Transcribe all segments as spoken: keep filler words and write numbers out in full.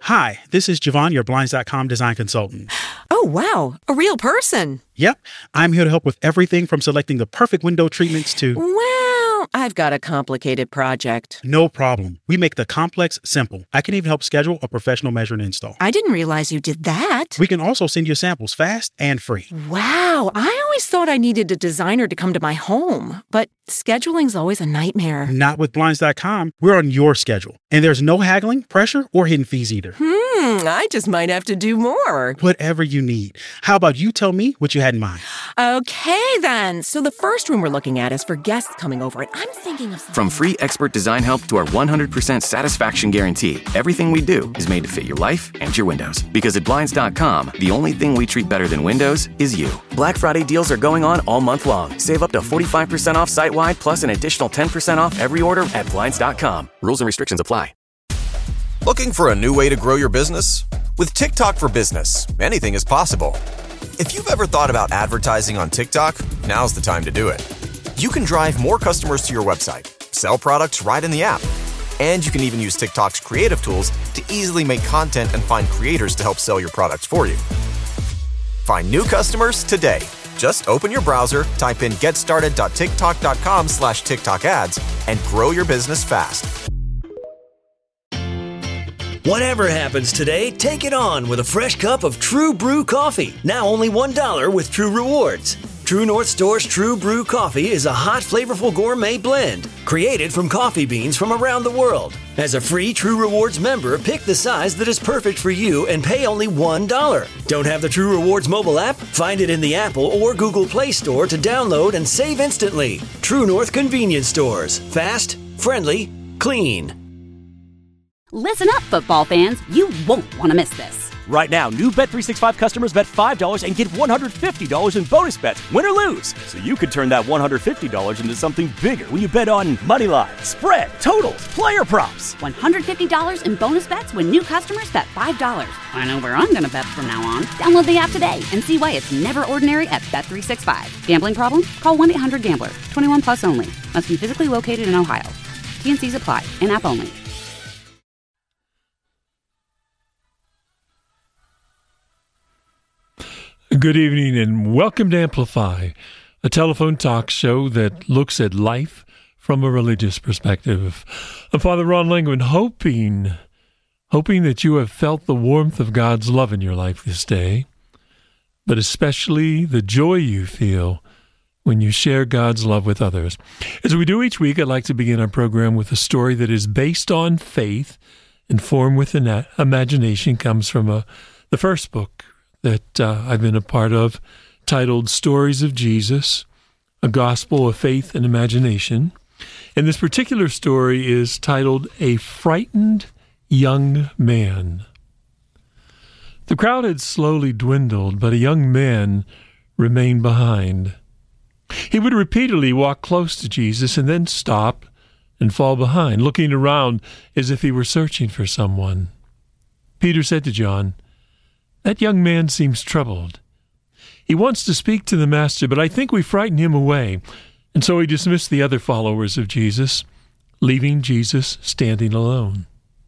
Hi, this is Javon, your Blinds dot com design consultant. Oh, wow. A real person. Yep. I'm here to help with everything from selecting the perfect window treatments to... Well, I've got a complicated project. No problem. We make the complex simple. I can even help schedule a professional measure and install. I didn't realize you did that. We can also send you samples fast and free. Wow. I always thought I needed a designer to come to my home, but scheduling's always a nightmare. Not with Blinds dot com. We're on your schedule. And there's no haggling, pressure, or hidden fees either. Hmm, I just might have to do more. Whatever you need. How about you tell me what you had in mind? Okay, then. So the first room we're looking at is for guests coming over, and I'm thinking of... From free expert design help to our one hundred percent satisfaction guarantee, everything we do is made to fit your life and your windows. Because at Blinds dot com, the only thing we treat better than windows is you. Black Friday deals are going on all month long. Save up to forty-five percent off site-wide, plus an additional ten percent off every order at Blinds dot com. Rules and restrictions apply. Looking for a new way to grow your business? With TikTok for Business, anything is possible. If you've ever thought about advertising on TikTok, now's the time to do it. You can drive more customers to your website, sell products right in the app, and you can even use TikTok's creative tools to easily make content and find creators to help sell your products for you. Find new customers today. Just open your browser, type in getstarted.tiktok.com slash TikTok ads, and grow your business fast. Whatever happens today, take it on with a fresh cup of True Brew coffee. Now only one dollar with True Rewards. True North Store's True Brew coffee is a hot, flavorful gourmet blend created from coffee beans from around the world. As a free True Rewards member, pick the size that is perfect for you and pay only one dollar. Don't have the True Rewards mobile app? Find it in the Apple or Google Play Store to download and save instantly. True North Convenience Stores. Fast, friendly, clean. Listen up, football fans. You won't want to miss this. Right now, new Bet three sixty-five customers bet five dollars and get one hundred fifty dollars in bonus bets, win or lose. So you could turn that one hundred fifty dollars into something bigger when you bet on money line, spread, totals, player props. one hundred fifty dollars in bonus bets when new customers bet five dollars. I know where I'm going to bet from now on. Download the app today and see why it's never ordinary at Bet three sixty-five. Gambling problem? Call one eight hundred gambler. twenty-one plus only. Must be physically located in Ohio. T and C's apply. In-app only. Good evening and welcome to Amplify, a telephone talk show that looks at life from a religious perspective. I'm Father Ron Langman, hoping, hoping that you have felt the warmth of God's love in your life this day, but especially the joy you feel when you share God's love with others. As we do each week, I'd like to begin our program with a story that is based on faith, informed with an imagination, comes from a, the first book that uh, I've been a part of, titled Stories of Jesus, A Gospel of Faith and Imagination. And this particular story is titled A Frightened Young Man. The crowd had slowly dwindled, but a young man remained behind. He would repeatedly walk close to Jesus and then stop and fall behind, looking around as if he were searching for someone. Peter said to John, "That young man seems troubled. He wants to speak to the Master, but I think we frightened him away." And so he dismissed the other followers of Jesus, leaving Jesus standing alone.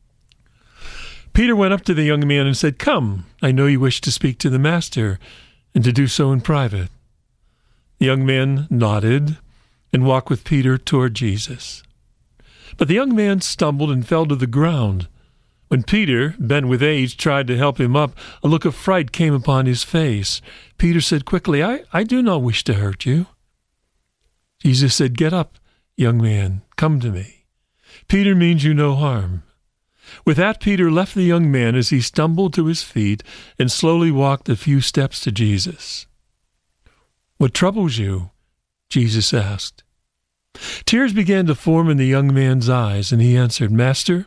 Peter went up to the young man and said, "Come, I know you wish to speak to the Master, and to do so in private." The young man nodded and walked with Peter toward Jesus. But the young man stumbled and fell to the ground. When Peter, bent with age, tried to help him up, a look of fright came upon his face. Peter said quickly, I, I do not wish to hurt you." Jesus said, "Get up, young man, come to me. Peter means you no harm." With that, Peter left the young man as he stumbled to his feet and slowly walked a few steps to Jesus. "What troubles you?" Jesus asked. Tears began to form in the young man's eyes, and he answered, "Master,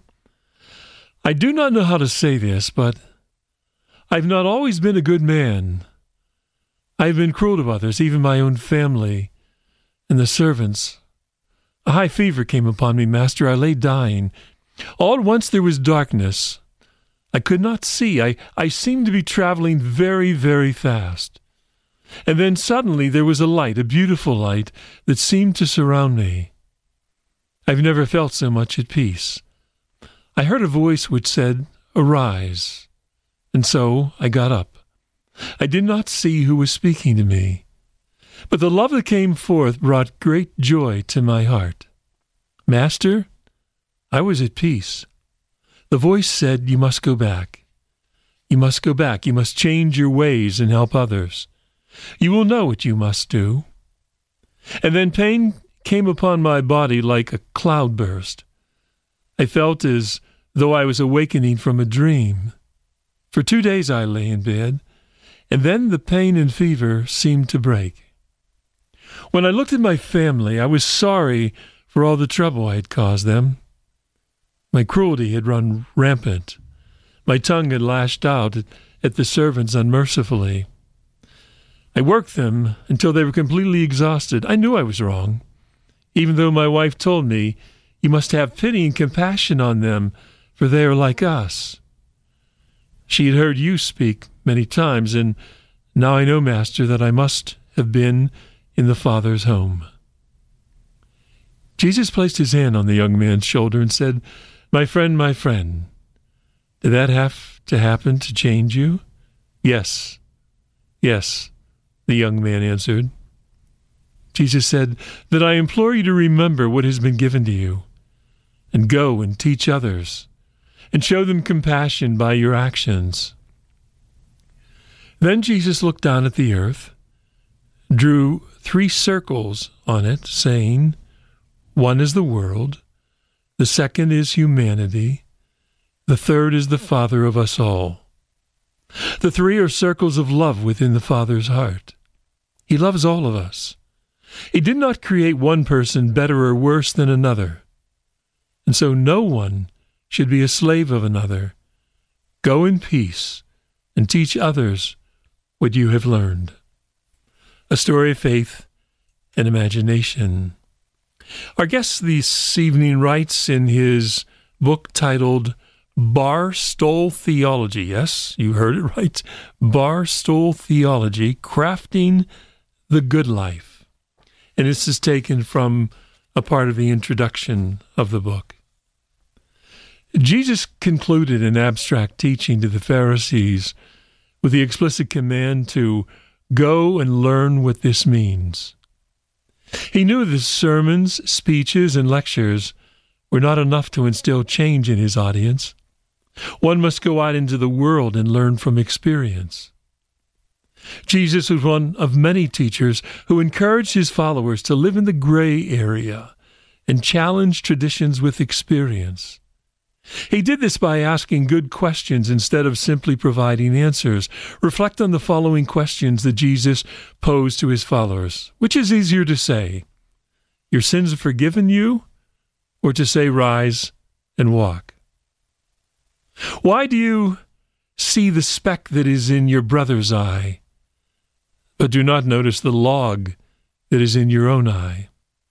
I do not know how to say this, but I've not always been a good man. I've been cruel to others, even my own family and the servants. A high fever came upon me, Master. I lay dying. All at once there was darkness. I could not see. I, I seemed to be traveling very, very fast. And then suddenly there was a light, a beautiful light, that seemed to surround me. I've never felt so much at peace. I heard a voice which said, arise. And so I got up. I did not see who was speaking to me, but the love that came forth brought great joy to my heart. Master, I was at peace. The voice said, you must go back. You must go back. You must change your ways and help others. You will know what you must do. And then pain came upon my body like a cloudburst. I felt as though I was awakening from a dream. For two days I lay in bed, and then the pain and fever seemed to break. When I looked at my family, I was sorry for all the trouble I had caused them. My cruelty had run rampant. My tongue had lashed out at, at the servants unmercifully. I worked them until they were completely exhausted. I knew I was wrong, even though my wife told me, you must have pity and compassion on them, for they are like us. She had heard you speak many times, and now I know, Master, that I must have been in the Father's home. Jesus placed his hand on the young man's shoulder and said, my friend, my friend, did that have to happen to change you? Yes, yes, the young man answered. Jesus said, that I implore you to remember what has been given to you, and go and teach others, and show them compassion by your actions. Then Jesus looked down at the earth, drew three circles on it, saying, one is the world, the second is humanity, the third is the Father of us all. The three are circles of love within the Father's heart. He loves all of us. He did not create one person better or worse than another, and so no one should be a slave of another. Go in peace and teach others what you have learned. A story of faith and imagination. Our guest this evening writes in his book titled Barstool Theology. Yes, you heard it right. Barstool Theology, Crafting the Good Life. And this is taken from a part of the introduction of the book. Jesus concluded an abstract teaching to the Pharisees with the explicit command to go and learn what this means. He knew that sermons, speeches, and lectures were not enough to instill change in his audience. One must go out into the world and learn from experience. Jesus was one of many teachers who encouraged his followers to live in the gray area and challenge traditions with experience. He did this by asking good questions instead of simply providing answers. Reflect on the following questions that Jesus posed to his followers. Which is easier to say, your sins are forgiven you, or to say, rise and walk? Why do you see the speck that is in your brother's eye, but do not notice the log that is in your own eye?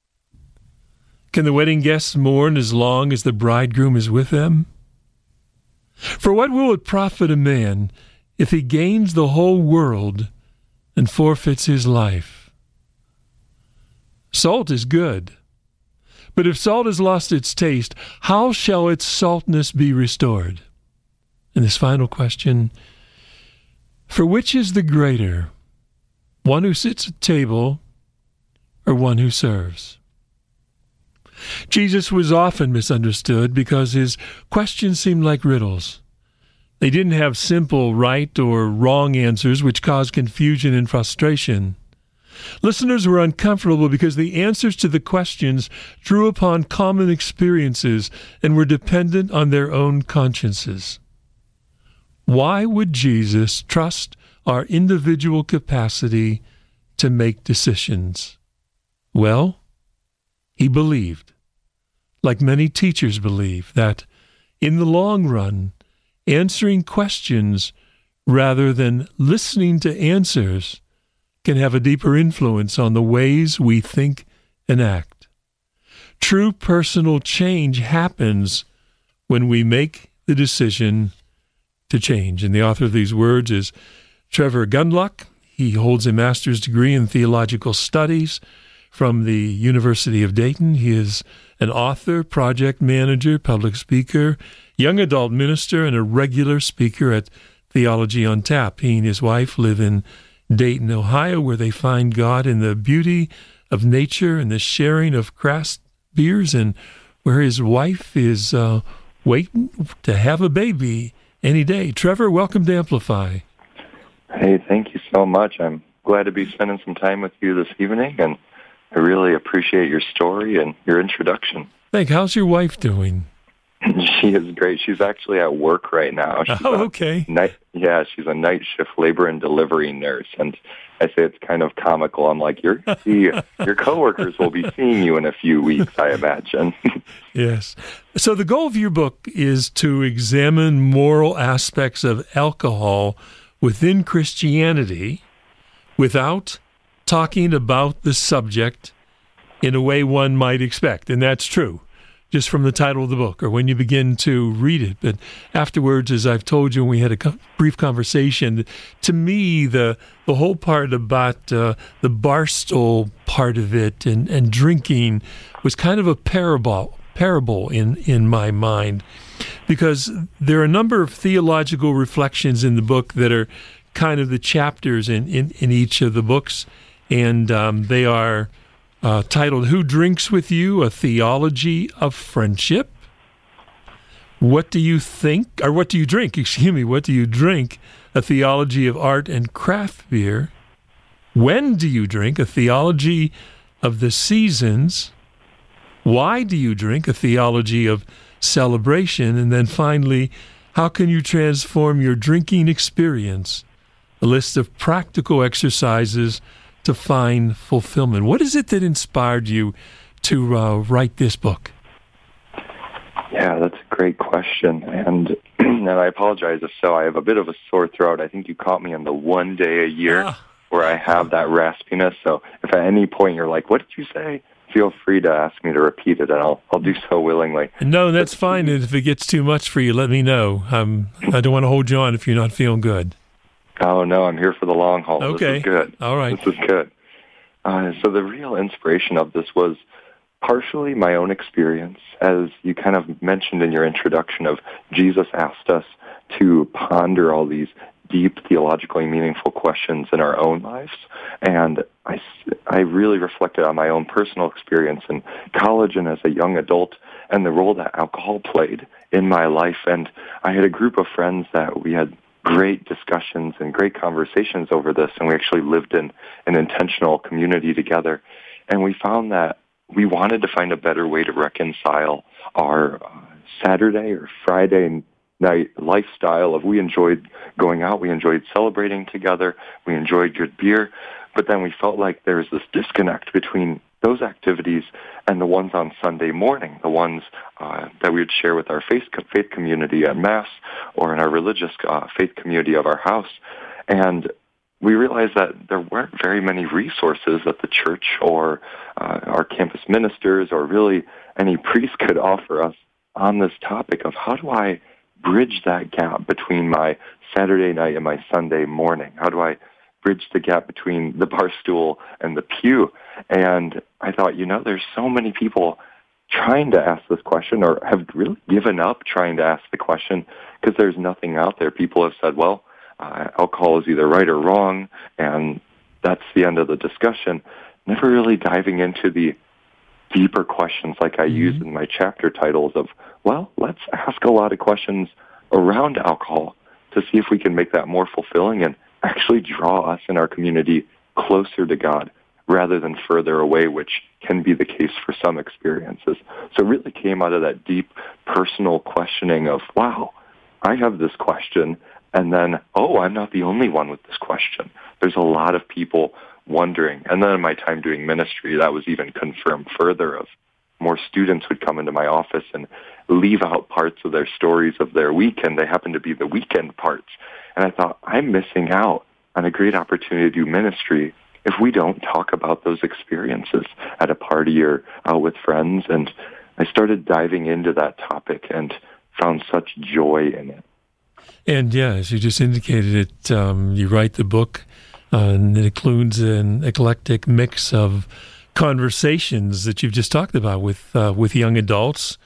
Can the wedding guests mourn as long as the bridegroom is with them? For what will it profit a man if he gains the whole world and forfeits his life? Salt is good, but if salt has lost its taste, how shall its saltness be restored? And this final question, for which is the greater, one who sits at table or one who serves? Jesus was often misunderstood because his questions seemed like riddles. They didn't have simple right or wrong answers, which caused confusion and frustration. Listeners were uncomfortable because the answers to the questions drew upon common experiences and were dependent on their own consciences. Why would Jesus trust our individual capacity to make decisions? Well, he believed, like many teachers believe, that in the long run, answering questions rather than listening to answers can have a deeper influence on the ways we think and act. True personal change happens when we make the decision to change. And the author of these words is Trevor Gundlach. He holds a master's degree in theological studies from the University of Dayton. He is an author, project manager, public speaker, young adult minister and a regular speaker at Theology on Tap. He and his wife live in Dayton, Ohio, where they find God in the beauty of nature and the sharing of craft beers, and where his wife is uh, waiting to have a baby any day. Trevor, welcome to Amplify. Hey, thank you so much. I'm glad to be spending some time with you this evening, and I really appreciate your story and your introduction. Thank you. How's your wife doing? She is great. She's actually at work right now. She's oh, okay. Night, yeah, she's a night shift labor and delivery nurse, and I say it's kind of comical. I'm like, your your coworkers will be seeing you in a few weeks, I imagine. Yes. So the goal of your book is to examine moral aspects of alcohol within Christianity without talking about the subject in a way one might expect, and that's true, just from the title of the book or when you begin to read it. But afterwards, as I've told you when we had a co- brief conversation, to me, the the whole part about uh, the barstool part of it and, and drinking was kind of a parable parable in, in my mind, because there are a number of theological reflections in the book that are kind of the chapters in, in, in each of the books, and um, they are Uh, titled, Who Drinks With You? A Theology of Friendship. What Do You Think? Or What Do You Drink? Excuse me. What Do You Drink? A Theology of Art and Craft Beer. When Do You Drink? A Theology of the Seasons. Why Do You Drink? A Theology of Celebration. And then finally, How Can You Transform Your Drinking Experience? A list of practical exercises to find fulfillment. What is it that inspired you to uh, write this book? Yeah, that's a great question. And and I apologize if so. I have a bit of a sore throat. I think you caught me on the one day a year ah. where I have that raspiness. So if at any point you're like, what did you say? Feel free to ask me to repeat it, and I'll I'll do so willingly. No, that's but, fine. And if it gets too much for you, let me know. Um, I don't want to hold you on if you're not feeling good. Oh, no, I'm here for the long haul. Okay. This is good. All right. This is good. Uh, so the real inspiration of this was partially my own experience, as you kind of mentioned in your introduction of Jesus asked us to ponder all these deep, theologically meaningful questions in our own lives. And I, I really reflected on my own personal experience in college and as a young adult and the role that alcohol played in my life. And I had a group of friends that we had great discussions and great conversations over this, and we actually lived in an intentional community together. And we found that we wanted to find a better way to reconcile our uh, Saturday or Friday night lifestyle of we enjoyed going out, we enjoyed celebrating together, we enjoyed good beer, but then we felt like there was this disconnect between those activities and the ones on Sunday morning, the ones uh, that we would share with our faith, faith community at Mass or in our religious uh, faith community of our house. And we realized that there weren't very many resources that the church or uh, our campus ministers or really any priest could offer us on this topic of how do I bridge that gap between my Saturday night and my Sunday morning? How do I bridge the gap between the bar stool and the pew? And I thought, you know, there's so many people trying to ask this question or have really given up trying to ask the question because there's nothing out there. People have said, well, uh, alcohol is either right or wrong, and that's the end of the discussion. Never really diving into the deeper questions like I mm-hmm. use in my chapter titles of, well, let's ask a lot of questions around alcohol to see if we can make that more fulfilling and actually draw us in our community closer to God rather than further away, which can be the case for some experiences. So it really came out of that deep personal questioning of, wow, I have this question, and then, oh, I'm not the only one with this question. There's a lot of people wondering. And then in my time doing ministry, that was even confirmed further of more students would come into my office and leave out parts of their stories of their weekend. They happen to be the weekend parts. And I thought, I'm missing out on a great opportunity to do ministry if we don't talk about those experiences at a party or out with friends. And I started diving into that topic and found such joy in it. And yeah, as you just indicated, it um, you write the book, uh, and it includes an eclectic mix of conversations that you've just talked about with uh, with young adults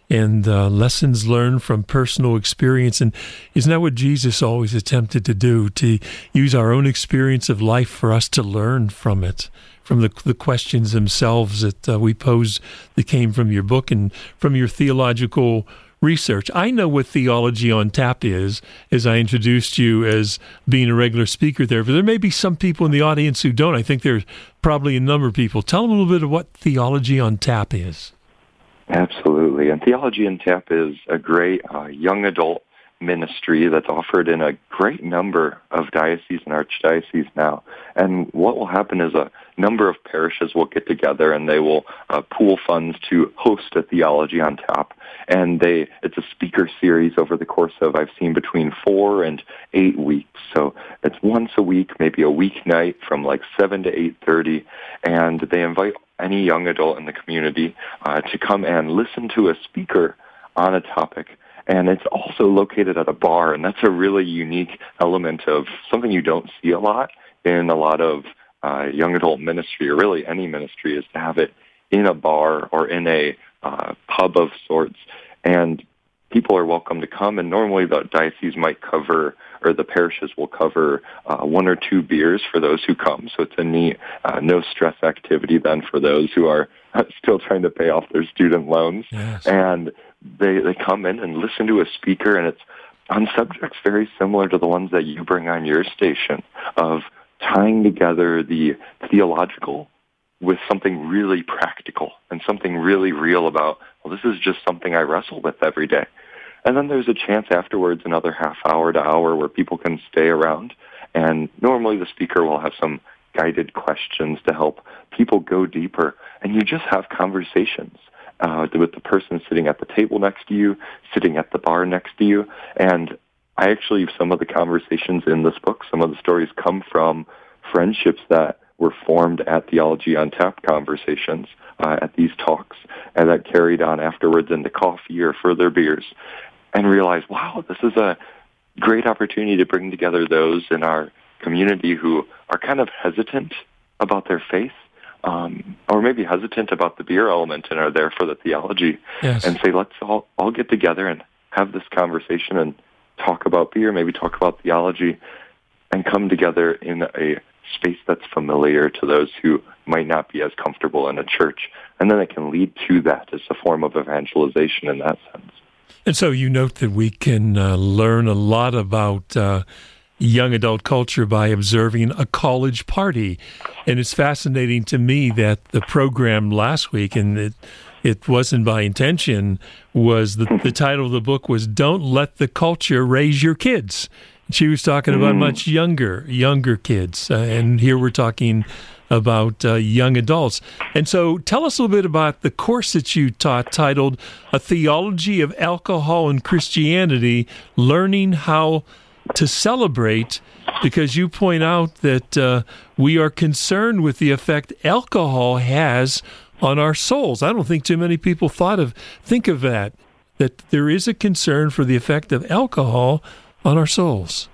and uh, lessons learned from personal experience. And isn't that what Jesus always attempted to do, to use our own experience of life for us to learn from it, from the, the questions themselves that uh, we posed that came from your book and from your theological research? I know what Theology on Tap is, as I introduced you as being a regular speaker there, but there may be some people in the audience who don't. I think there's probably a number of people. Tell them a little bit of what Theology on Tap is. Absolutely. And Theology on Tap is a great uh, young adult ministry that's offered in a great number of dioceses and archdioceses now. And what will happen is a number of parishes will get together and they will uh, pool funds to host a Theology on Tap. And they it's a speaker series over the course of, I've seen, between four and eight weeks. So it's once a week, maybe a weeknight from like seven to eight thirty. And they invite any young adult in the community uh, to come and listen to a speaker on a topic. And it's also located at a bar, and that's a really unique element of something you don't see a lot in a lot of uh, young adult ministry, or really any ministry, is to have it in a bar or in a uh, pub of sorts. And people are welcome to come, and normally the diocese might cover, or the parishes will cover uh, one or two beers for those who come. So it's a neat, uh, no-stress activity then for those who are still trying to pay off their student loans. Yes. And they, they come in and listen to a speaker, and it's on subjects very similar to the ones that you bring on your station, of tying together the theological with something really practical and something really real about, well, this is just something I wrestle with every day. And then there's a chance afterwards, another half hour to hour, where people can stay around. And normally the speaker will have some guided questions to help people go deeper. And you just have conversations uh, with the person sitting at the table next to you, sitting at the bar next to you. And I actually, some of the conversations in this book, some of the stories come from friendships that were formed at Theology on Tap conversations uh, at these talks, and that carried on afterwards into coffee or further beers, and realized, wow, this is a great opportunity to bring together those in our community who are kind of hesitant about their faith, um, or maybe hesitant about the beer element and are there for the theology, yes. and say, let's all, all get together and have this conversation and talk about beer, maybe talk about theology, and come together in a space that's familiar to those who might not be as comfortable in a church. And then it can lead to that as a form of evangelization in that sense. And so you note that we can uh, learn a lot about uh, young adult culture by observing a college party. And it's fascinating to me that the program last week, and it, it wasn't by intention, was the, the title of the book was Don't Let the Culture Raise Your Kids. She was talking about mm. much younger, younger kids. Uh, and here we're talking about uh, young adults. And so tell us a little bit about the course that you taught titled A Theology of Alcohol and Christianity, Learning How to Celebrate, because you point out that uh, we are concerned with the effect alcohol has on our souls. I don't think too many people thought of, think of that, that there is a concern for the effect of alcohol on our souls.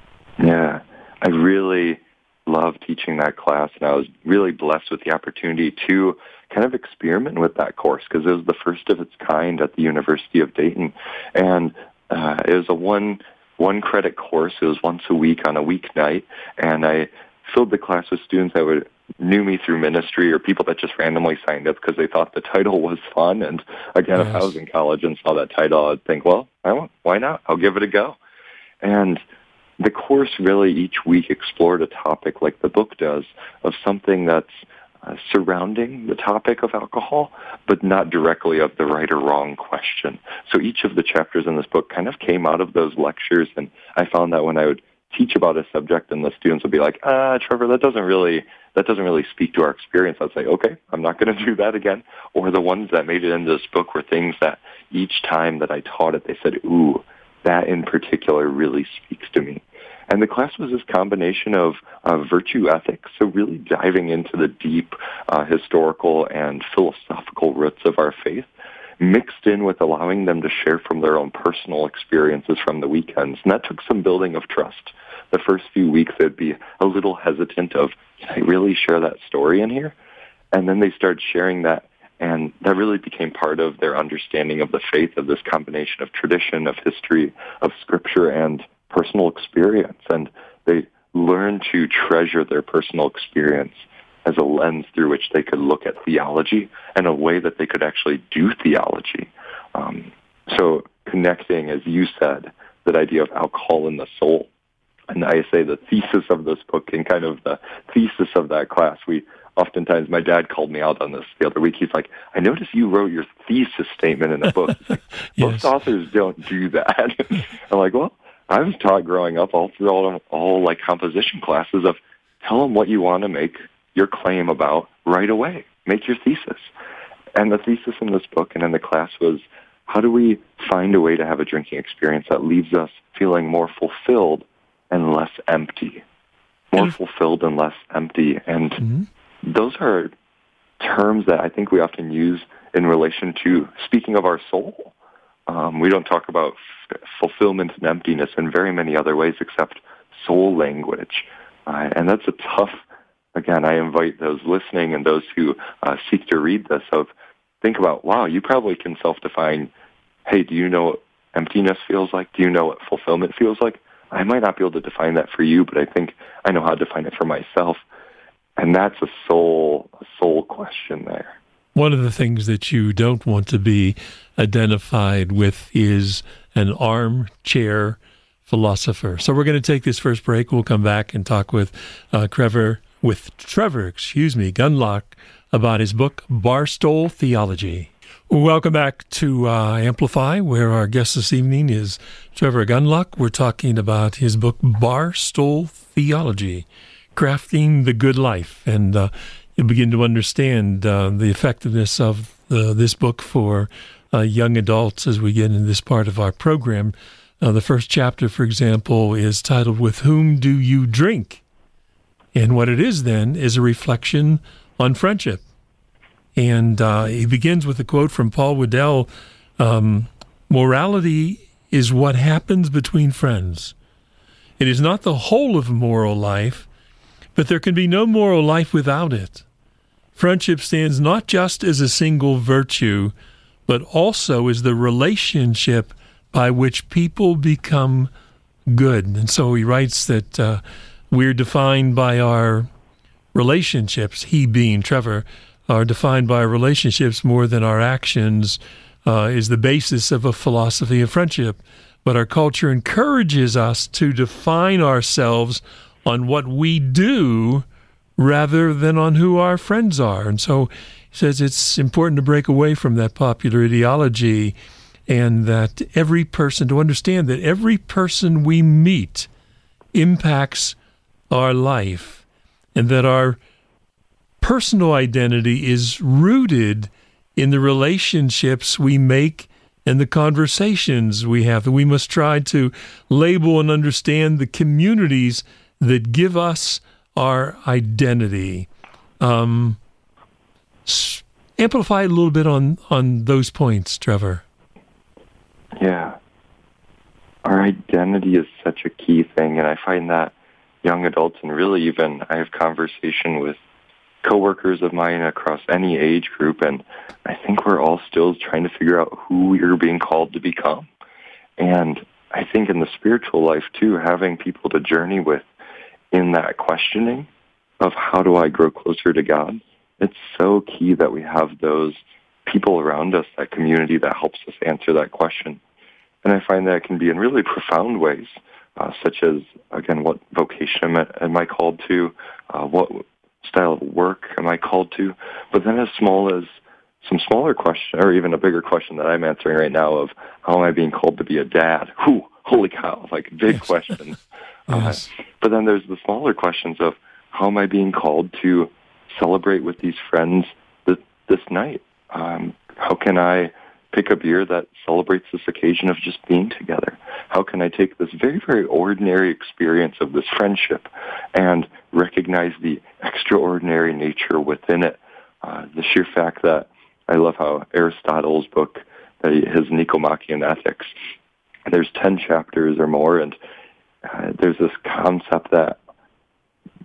Yeah, I really love teaching that class, and I was really blessed with the opportunity to kind of experiment with that course, because it was the first of its kind at the University of Dayton. And uh, it was a one one credit course. It was once a week on a weeknight, and I filled the class with students that would knew me through ministry, or people that just randomly signed up because they thought the title was fun. And again, yes. If I was in college and saw that title, I'd think, well, I won't, why not? I'll give it a go. And the course really each week explored a topic like the book does, of something that's uh, surrounding the topic of alcohol, but not directly of the right or wrong question. So each of the chapters in this book kind of came out of those lectures, and I found that when I would teach about a subject and the students would be like, ah, Trevor, that doesn't really that doesn't really speak to our experience, I'd say, okay, I'm not going to do that again. Or the ones that made it into this book were things that each time that I taught it, they said, ooh, that in particular really speaks to me. And the class was this combination of uh, virtue ethics, so really diving into the deep uh, historical and philosophical roots of our faith, mixed in with allowing them to share from their own personal experiences from the weekends. And that took some building of trust. The first few weeks, they'd be a little hesitant of, can I really share that story in here? And then they started sharing that, And that really became part of their understanding of the faith, of this combination of tradition, of history, of scripture, and personal experience. And they learned to treasure their personal experience as a lens through which they could look at theology and a way that they could actually do theology. Um, so connecting, as you said, that idea of alcohol in the soul. And I say the thesis of this book and kind of the thesis of that class, we oftentimes, my dad called me out on this the other week. He's like, I noticed you wrote your thesis statement in a book. He's like, most yes. authors don't do that. I'm like, well, I was taught growing up all through all, all like composition classes of tell them what you want to make your claim about right away. Make your thesis. And the thesis in this book and in the class was, how do we find a way to have a drinking experience that leaves us feeling more fulfilled and less empty? More mm-hmm. fulfilled and less empty. And mm-hmm. those are terms that I think we often use in relation to speaking of our soul. Um, we don't talk about f- fulfillment and emptiness in very many other ways except soul language. Uh, and that's a tough, again, I invite those listening and those who uh, seek to read this of think about, wow, you probably can self-define, hey, do you know what emptiness feels like? Do you know what fulfillment feels like? I might not be able to define that for you, but I think I know how to define it for myself. And that's a soul, a soul question there. One of the things that you don't want to be identified with is an armchair philosopher. So we're going to take this first break. We'll come back and talk with uh, Trevor, with Trevor, excuse me, Gundlach about his book, Barstool Theology. Welcome back to uh, Amplify, where our guest this evening is Trevor Gundlach. We're talking about his book, Barstool Theology, Crafting the Good Life. And uh, you'll begin to understand uh, the effectiveness of uh, this book for uh, young adults as we get into this part of our program. Uh, the first chapter, for example, is titled, With Whom Do You Drink? And what it is then is a reflection on friendship. And uh, he begins with a quote from Paul Waddell, um, morality is what happens between friends. It is not the whole of moral life, but there can be no moral life without it. Friendship stands not just as a single virtue, but also as the relationship by which people become good. And so he writes that uh, we're defined by our relationships, he being Trevor, are defined by our relationships more than our actions, uh, is the basis of a philosophy of friendship. But our culture encourages us to define ourselves on what we do rather than on who our friends are. And so he says it's important to break away from that popular ideology and that every person, to understand that every person we meet impacts our life and that our personal identity is rooted in the relationships we make and the conversations we have. That we must try to label and understand the communities that give us our identity. Um, amplify a little bit on, on those points, Trevor. Yeah. Our identity is such a key thing, and I find that young adults, and really even I have conversation with coworkers of mine across any age group, and I think we're all still trying to figure out who we're being called to become. And I think in the spiritual life, too, having people to journey with in that questioning of how do I grow closer to God, it's so key that we have those people around us, that community that helps us answer that question. And I find that it can be in really profound ways, uh, such as, again, what vocation am I, am I called to, uh, what style of work am I called to, but then as small as some smaller question, or even a bigger question that I'm answering right now of how am I being called to be a dad? Whew, holy cow, like big yes. question. Yes. Uh, but then there's the smaller questions of how am I being called to celebrate with these friends this, this night? Um, how can I pick a beer that celebrates this occasion of just being together? How can I take this very, very ordinary experience of this friendship and recognize the extraordinary nature within it? Uh, the sheer fact that I love how Aristotle's book, that he, his Nicomachean Ethics, there's ten chapters or more, and uh, there's this concept that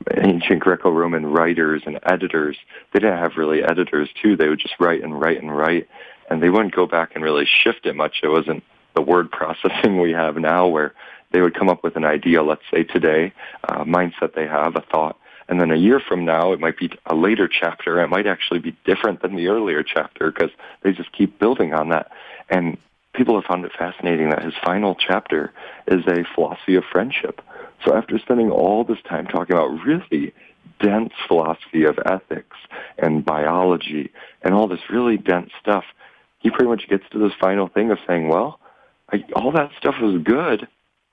ancient Greco-Roman writers and editors, they didn't have really editors too. They would just write and write and write, and they wouldn't go back and really shift it much. It wasn't the word processing we have now, where they would come up with an idea, let's say today, a mindset they have, a thought, and then a year from now, it might be a later chapter. It might actually be different than the earlier chapter because they just keep building on that. And people have found it fascinating that his final chapter is a philosophy of friendship. So after spending all this time talking about really dense philosophy of ethics and biology and all this really dense stuff, he pretty much gets to this final thing of saying, well, I, all that stuff was good,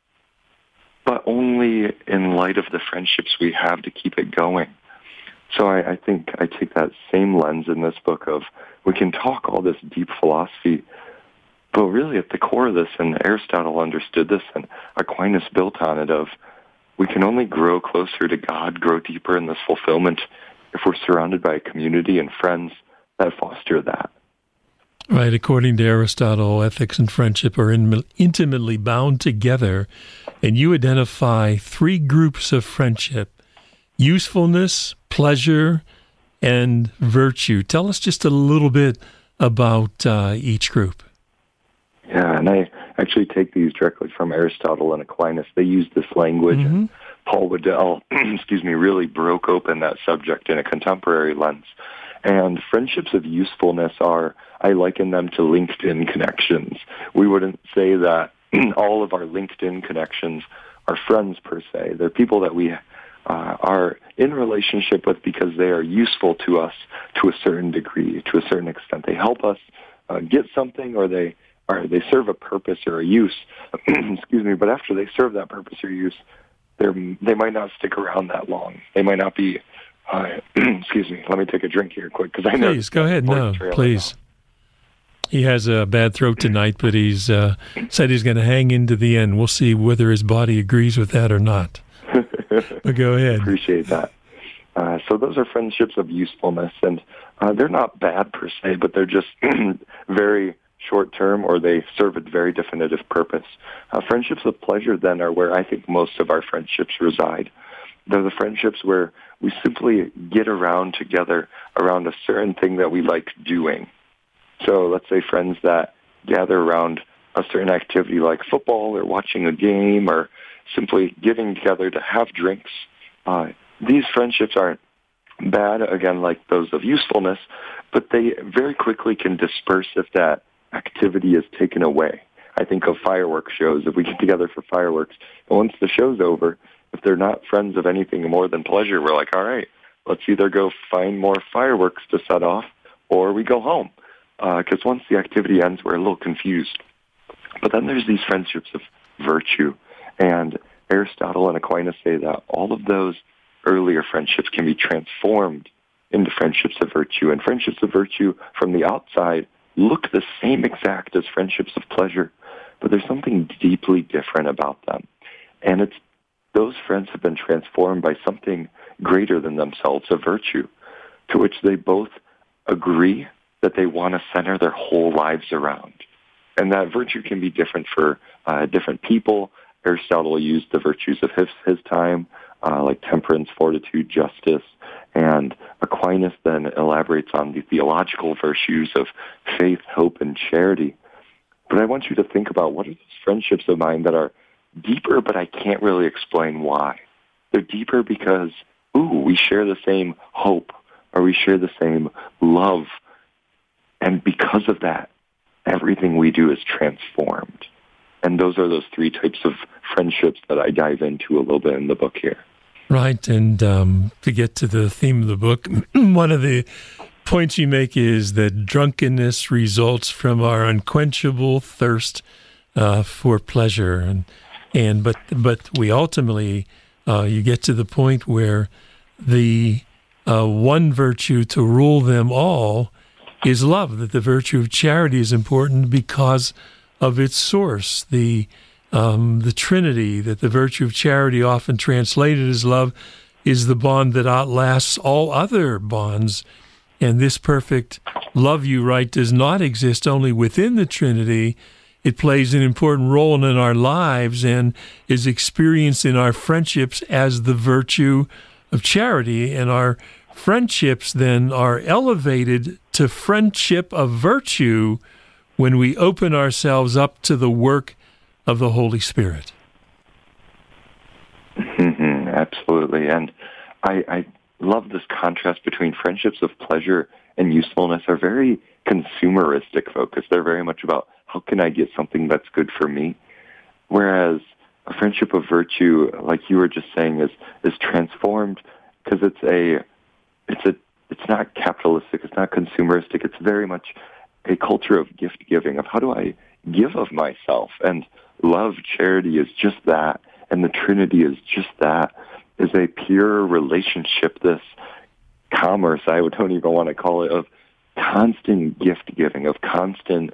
but only in light of the friendships we have to keep it going. So I, I think I take that same lens in this book of we can talk all this deep philosophy, but really at the core of this, and Aristotle understood this, and Aquinas built on it, of we can only grow closer to God, grow deeper in this fulfillment, if we're surrounded by a community and friends that foster that. Right. According to Aristotle, ethics and friendship are in, intimately bound together, and you identify three groups of friendship: usefulness, pleasure, and virtue. Tell us just a little bit about uh, each group. Yeah, and I actually take these directly from Aristotle and Aquinas. They use this language, mm-hmm. and Paul Waddell, excuse me, really broke open that subject in a contemporary lens. And friendships of usefulness are, I liken them to LinkedIn connections. We wouldn't say that all of our LinkedIn connections are friends per se. They're people that we uh, are in relationship with because they are useful to us to a certain degree, to a certain extent. They help us uh, get something, or they or they serve a purpose or a use. Excuse me, but after they serve that purpose or use, they they might not stick around that long. They might not be. Uh, excuse me. Let me take a drink here, quick, because I know. Please go ahead. No, please. Now. He has a bad throat tonight, but he's uh, said he's going to hang into the end. We'll see whether his body agrees with that or not. But go ahead. Appreciate that. Uh, so those are friendships of usefulness, and uh, they're not bad per se, but they're just very short-term, or they serve a very definitive purpose. Uh, friendships of pleasure, then, are where I think most of our friendships reside. They're the friendships where we simply get around together around a certain thing that we like doing. So let's say friends that gather around a certain activity like football or watching a game or simply getting together to have drinks. Uh, these friendships aren't bad, again, like those of usefulness, but they very quickly can disperse if that activity is taken away. I think of fireworks shows. If we get together for fireworks, and once the show's over, if they're not friends of anything more than pleasure, we're like, all right, let's either go find more fireworks to set off or we go home. Because uh, once the activity ends, we're a little confused. But then there's these friendships of virtue. And Aristotle and Aquinas say that all of those earlier friendships can be transformed into friendships of virtue. And friendships of virtue from the outside look the same exact as friendships of pleasure, but there's something deeply different about them. And it's those friends have been transformed by something greater than themselves, a virtue, to which they both agree that they want to center their whole lives around. And that virtue can be different for uh, different people. Aristotle used the virtues of his, his time, uh, like temperance, fortitude, justice, and Aquinas then elaborates on the theological virtues of faith, hope, and charity. But I want you to think about what are those friendships of mine that are deeper, but I can't really explain why. They're deeper because, ooh, we share the same hope, or we share the same love. And because of that, everything we do is transformed. And those are those three types of friendships that I dive into a little bit in the book here. Right, and um, to get to the theme of the book, one of the points you make is that drunkenness results from our unquenchable thirst uh, for pleasure, and and but but we ultimately uh, you get to the point where the uh, one virtue to rule them all is love. That the virtue of charity is important because of its source, the um, the Trinity. That the virtue of charity, often translated as love, is the bond that outlasts all other bonds. And this perfect love, you write, does not exist only within the Trinity. It plays an important role in our lives and is experienced in our friendships as the virtue of charity, and our friendships then are elevated to friendship of virtue when we open ourselves up to the work of the Holy Spirit. Mm-hmm, absolutely. And I, I love this contrast between friendships of pleasure and usefulness are very consumeristic focused. They're very much about how can I get something that's good for me, whereas a friendship of virtue, like you were just saying, is is transformed because it's a it's a it's not capitalistic, it's not consumeristic. It's very much a culture of gift giving, of how do I give of myself, and love, charity is just that, and the Trinity is just that. Is a pure relationship. This commerce, I don't even want to call it, of constant gift giving, of constant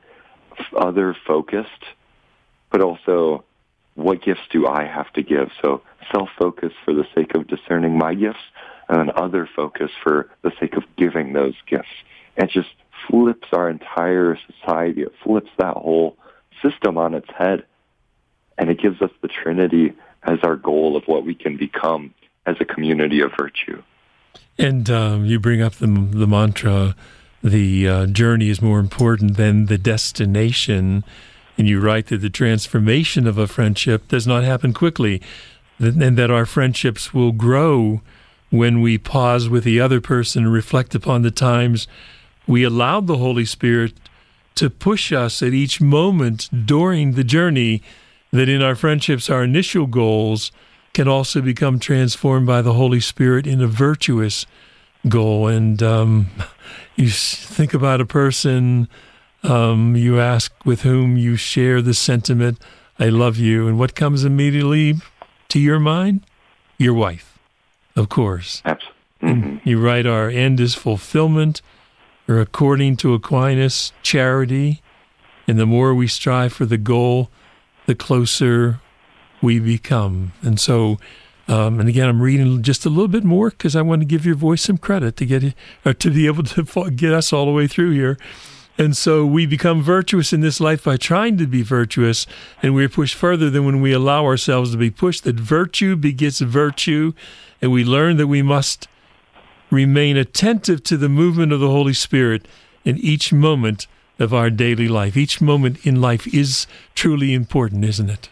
other focused, but also what gifts do I have to give? So self-focus for the sake of discerning my gifts, and then other focus for the sake of giving those gifts. And it just flips our entire society. It flips that whole system on its head. And it gives us the Trinity as our goal of what we can become as a community of virtue. And um, you bring up the, the mantra, the uh, journey is more important than the destination. And you write that the transformation of a friendship does not happen quickly, and that our friendships will grow when we pause with the other person and reflect upon the times we allowed the Holy Spirit to push us at each moment during the journey, that in our friendships, our initial goals can also become transformed by the Holy Spirit in a virtuous goal. And um, you think about a person, um, you ask with whom you share the sentiment, I love you, and what comes immediately to your mind? Your wife, of course. Absolutely. Mm-hmm. You write, our end is fulfillment, or according to Aquinas, charity, and the more we strive for the goal, the closer we become. And so, um, and again, I'm reading just a little bit more because I want to give your voice some credit to get it, or to be able to get us all the way through here. And so we become virtuous in this life by trying to be virtuous, and we're pushed further than when we allow ourselves to be pushed, that virtue begets virtue, and we learn that we must remain attentive to the movement of the Holy Spirit in each moment of our daily life. Each moment in life is truly important, isn't it?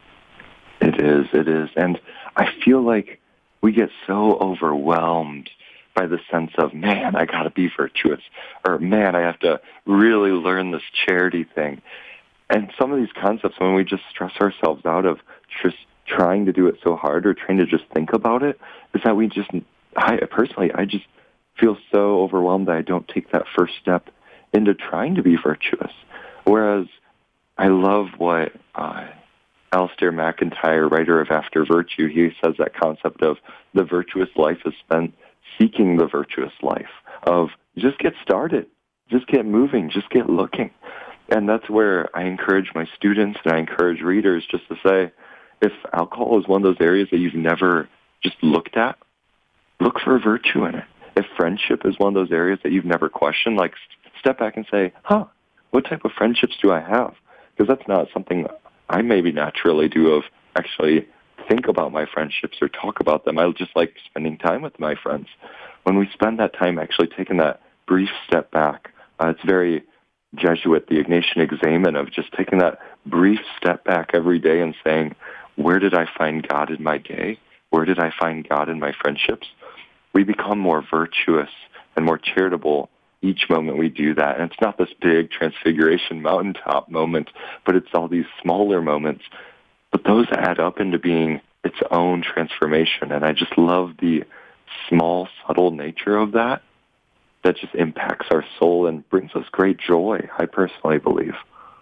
It is, it is. And I feel like we get so overwhelmed by the sense of, man, I got to be virtuous, or man, I have to really learn this charity thing. And some of these concepts, when we just stress ourselves out of just trying to do it so hard or trying to just think about it, is that we just, I personally, I just feel so overwhelmed that I don't take that first step into trying to be virtuous. Whereas I love what uh, Alistair McIntyre, writer of After Virtue, he says that concept of the virtuous life is spent seeking the virtuous life, of just get started, just get moving, just get looking. And that's where I encourage my students and I encourage readers just to say, if alcohol is one of those areas that you've never just looked at, look for virtue in it. If friendship is one of those areas that you've never questioned, like step back and say, huh, what type of friendships do I have? Because that's not something I maybe naturally do, of actually think about my friendships or talk about them. I just like spending time with my friends. When we spend that time actually taking that brief step back, uh, it's very Jesuit, the Ignatian examen, of just taking that brief step back every day and saying, where did I find God in my day? Where did I find God in my friendships? We become more virtuous and more charitable each moment we do that. And it's not this big transfiguration mountaintop moment, but it's all these smaller moments. But those add up into being its own transformation. And I just love the small, subtle nature of that, that just impacts our soul and brings us great joy, I personally believe.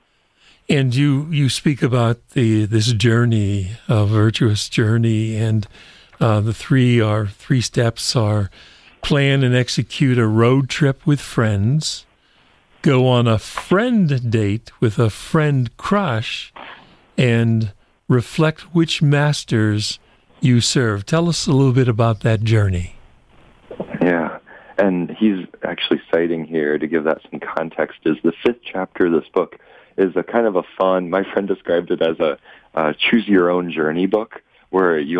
And you, you speak about the this journey, a virtuous journey, and uh, the three are three steps are plan and execute a road trip with friends, go on a friend date with a friend crush, and reflect which masters you serve. Tell us a little bit about that journey. Yeah, and he's actually citing here, to give that some context, is the fifth chapter of this book is a kind of a fun, my friend described it as a uh, choose-your-own journey book, where you'll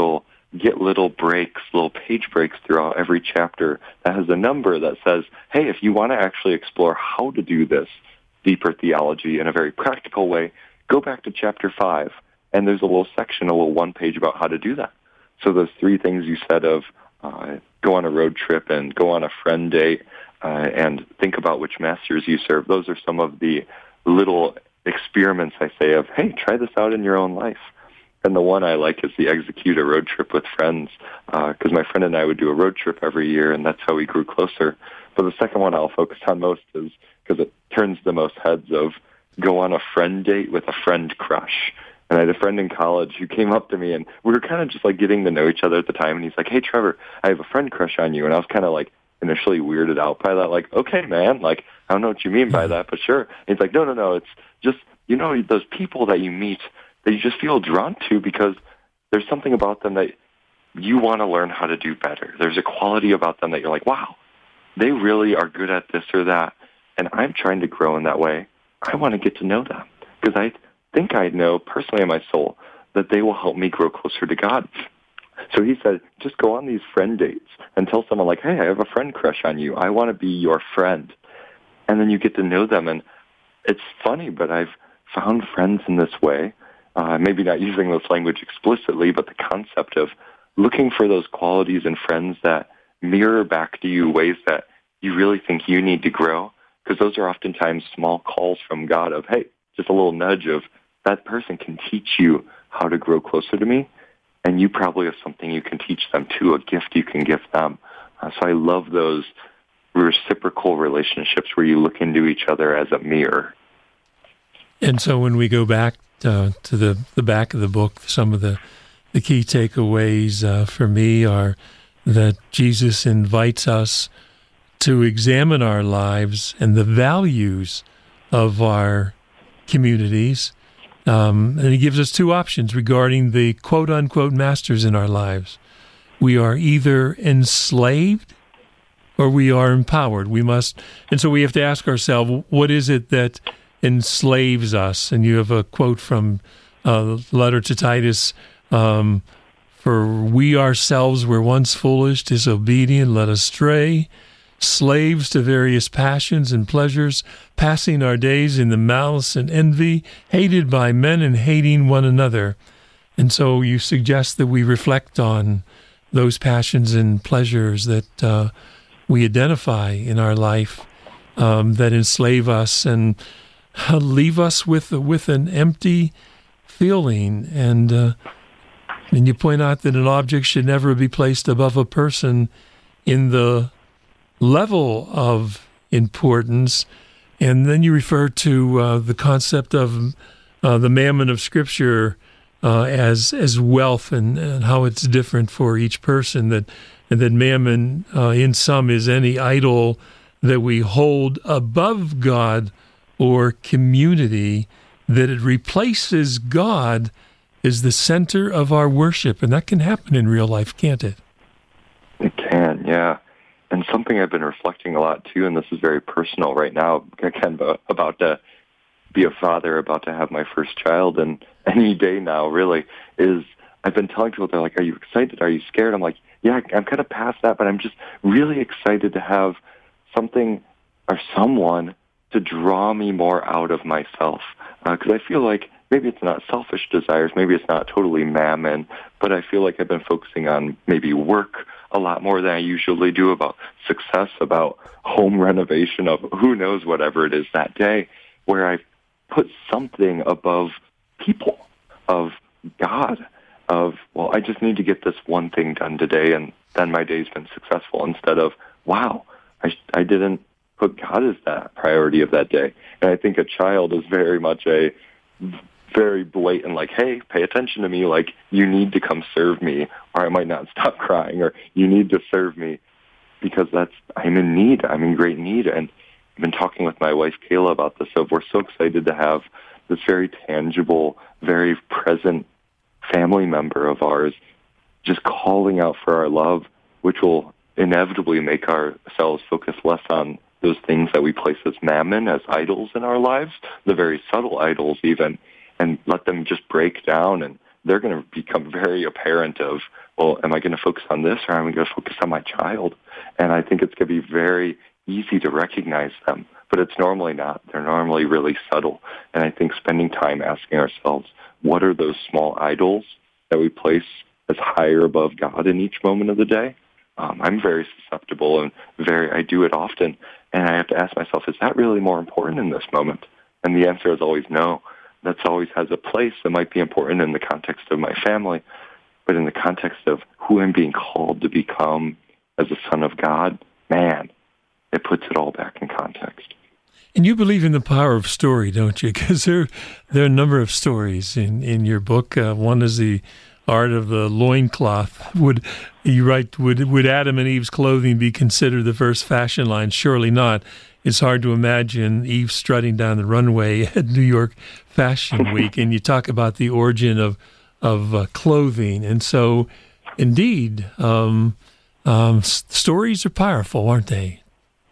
get little breaks, little page breaks throughout every chapter that has a number that says, hey, if you want to actually explore how to do this deeper theology in a very practical way, go back to chapter five. And there's a little section, a little one page about how to do that. So those three things you said of uh, go on a road trip and go on a friend date uh, and think about which masters you serve, those are some of the little experiments, I say, of, hey, try this out in your own life. And the one I like is the execute a road trip with friends, because uh, my friend and I would do a road trip every year, and that's how we grew closer. But the second one I'll focus on most is because it turns the most heads of go on a friend date with a friend crush. And I had a friend in college who came up to me, and we were kind of just like getting to know each other at the time. And he's like, hey, Trevor, I have a friend crush on you. And I was kind of like initially weirded out by that. Like, okay, man, like, I don't know what you mean by that, but sure. And he's like, no, no, no, it's just, you know, those people that you meet that you just feel drawn to because there's something about them that you want to learn how to do better. There's a quality about them that you're like, wow, they really are good at this or that. And I'm trying to grow in that way. I want to get to know them because I think I know personally in my soul that they will help me grow closer to God. So he said, just go on these friend dates and tell someone like, hey, I have a friend crush on you. I want to be your friend. And then you get to know them. And it's funny, but I've found friends in this way, uh, maybe not using this language explicitly, but the concept of looking for those qualities in friends that mirror back to you ways that you really think you need to grow. Because those are oftentimes small calls from God of, hey, just a little nudge of, that person can teach you how to grow closer to me, and you probably have something you can teach them too, a gift you can give them. Uh, so I love those reciprocal relationships where you look into each other as a mirror. And so when we go back uh, to the, the back of the book, some of the, the key takeaways uh, for me are that Jesus invites us to examine our lives and the values of our communities. Um, and he gives us two options regarding the quote-unquote masters in our lives. We are either enslaved or we are empowered. We must, and so we have to ask ourselves, what is it that enslaves us? And you have a quote from uh, the letter to Titus, um, for we ourselves were once foolish, disobedient, led astray, slaves to various passions and pleasures, passing our days in the malice and envy, hated by men and hating one another. And so you suggest that we reflect on those passions and pleasures that uh, we identify in our life um, that enslave us and uh, leave us with with an empty feeling. And uh, and you point out that an object should never be placed above a person in the level of importance. And then you refer to uh, the concept of uh, the mammon of Scripture uh, as as wealth and, and how it's different for each person. That and that mammon uh, in sum is any idol that we hold above God or community, that it replaces God as the center of our worship. And that can happen in real life, can't it? It can, yeah. And something I've been reflecting a lot, too, and this is very personal right now, again, about to be a father, about to have my first child, and any day now, really, is I've been telling people, they're like, are you excited? Are you scared? I'm like, yeah, I'm kind of past that, but I'm just really excited to have something or someone to draw me more out of myself. Because uh, I feel like maybe it's not selfish desires, maybe it's not totally mammon, but I feel like I've been focusing on maybe work a lot more than I usually do, about success, about home renovation, of who knows whatever it is that day, where I put something above people, of God, of, well, I just need to get this one thing done today, and then my day's been successful, instead of, wow, I, I didn't put God as that priority of that day. And I think a child is very much a very blatant, like, hey, pay attention to me, like, you need to come serve me, or I might not stop crying, or you need to serve me, because that's, I'm in need, I'm in great need. And I've been talking with my wife, Kayla, about this, so we're so excited to have this very tangible, very present family member of ours just calling out for our love, which will inevitably make ourselves focus less on those things that we place as mammon, as idols in our lives, the very subtle idols even, and let them just break down, and they're going to become very apparent of, well, am I going to focus on this or am I going to focus on my child? And I think it's going to be very easy to recognize them, but it's normally not. They're normally really subtle. And I think spending time asking ourselves, what are those small idols that we place as higher above God in each moment of the day? Um, I'm very susceptible and very, I do it often. And I have to ask myself, is that really more important in this moment? And the answer is always no. That's always has a place that might be important in the context of my family, but in the context of who I'm being called to become as a son of God, man, it puts it all back in context. And you believe in the power of story, don't you? Because there, there are a number of stories in, in your book. Uh, one is the art of the loincloth. Would you write, would, would Adam and Eve's clothing be considered the first fashion line? Surely not. It's hard to imagine Eve strutting down the runway at New York Fashion Week. And you talk about the origin of, of uh, clothing. And so, indeed, um, um, s- stories are powerful, aren't they?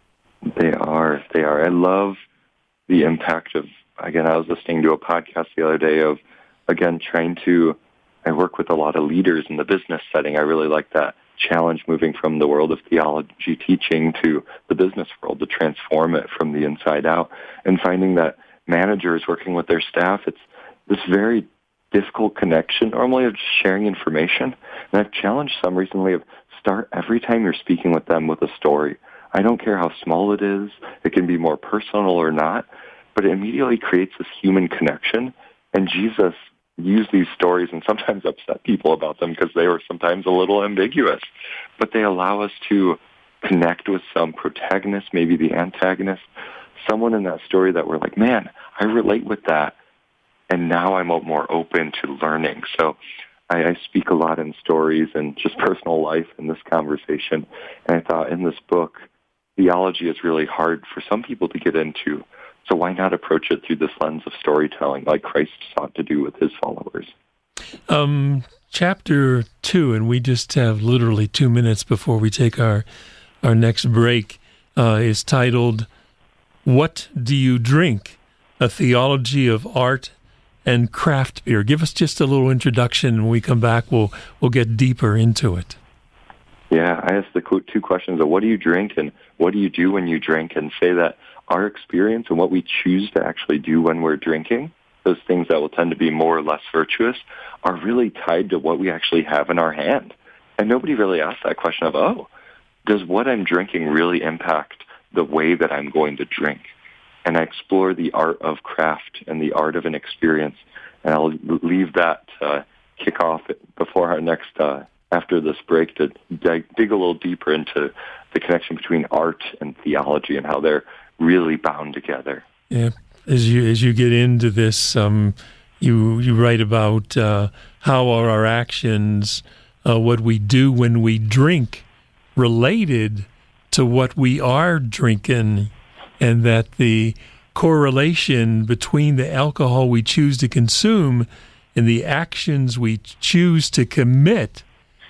They are. They are. I love the impact of, again, I was listening to a podcast the other day of, again, trying to, I work with a lot of leaders in the business setting. I really like that challenge moving from the world of theology teaching to the business world to transform it from the inside out, and finding that managers working with their staff, it's this very difficult connection normally of just sharing information. And I've challenged some recently of start every time you're speaking with them with a story. I don't care how small it is. It can be more personal or not, but it immediately creates this human connection. And Jesus used these stories and sometimes upset people about them because they were sometimes a little ambiguous, but they allow us to connect with some protagonist, maybe the antagonist, someone in that story that we're like, man, I relate with that. And now I'm more open to learning. So I, I speak a lot in stories and just personal life in this conversation. And I thought in this book, theology is really hard for some people to get into. So why not approach it through this lens of storytelling like Christ sought to do with his followers? Um, chapter two, and we just have literally two minutes before we take our, our next break, uh, is titled, What Do You Drink? A Theology of Art and Craft Beer. Give us just a little introduction, and when we come back, we'll, we'll get deeper into it. Yeah, I asked the two questions of what do you drink and what do you do when you drink, and say that our experience and what we choose to actually do when we're drinking, those things that will tend to be more or less virtuous, are really tied to what we actually have in our hand. And nobody really asked that question of, oh, does what I'm drinking really impact the way that I'm going to drink? And I explore the art of craft and the art of an experience. And I'll leave that uh, kick off before our next, uh, after this break, to dig, dig a little deeper into the connection between art and theology and how they're really bound together. Yeah, as you as you get into this, um, you you write about uh, how are our actions, uh, what we do when we drink, related to what we are drinking, and that the correlation between the alcohol we choose to consume and the actions we choose to commit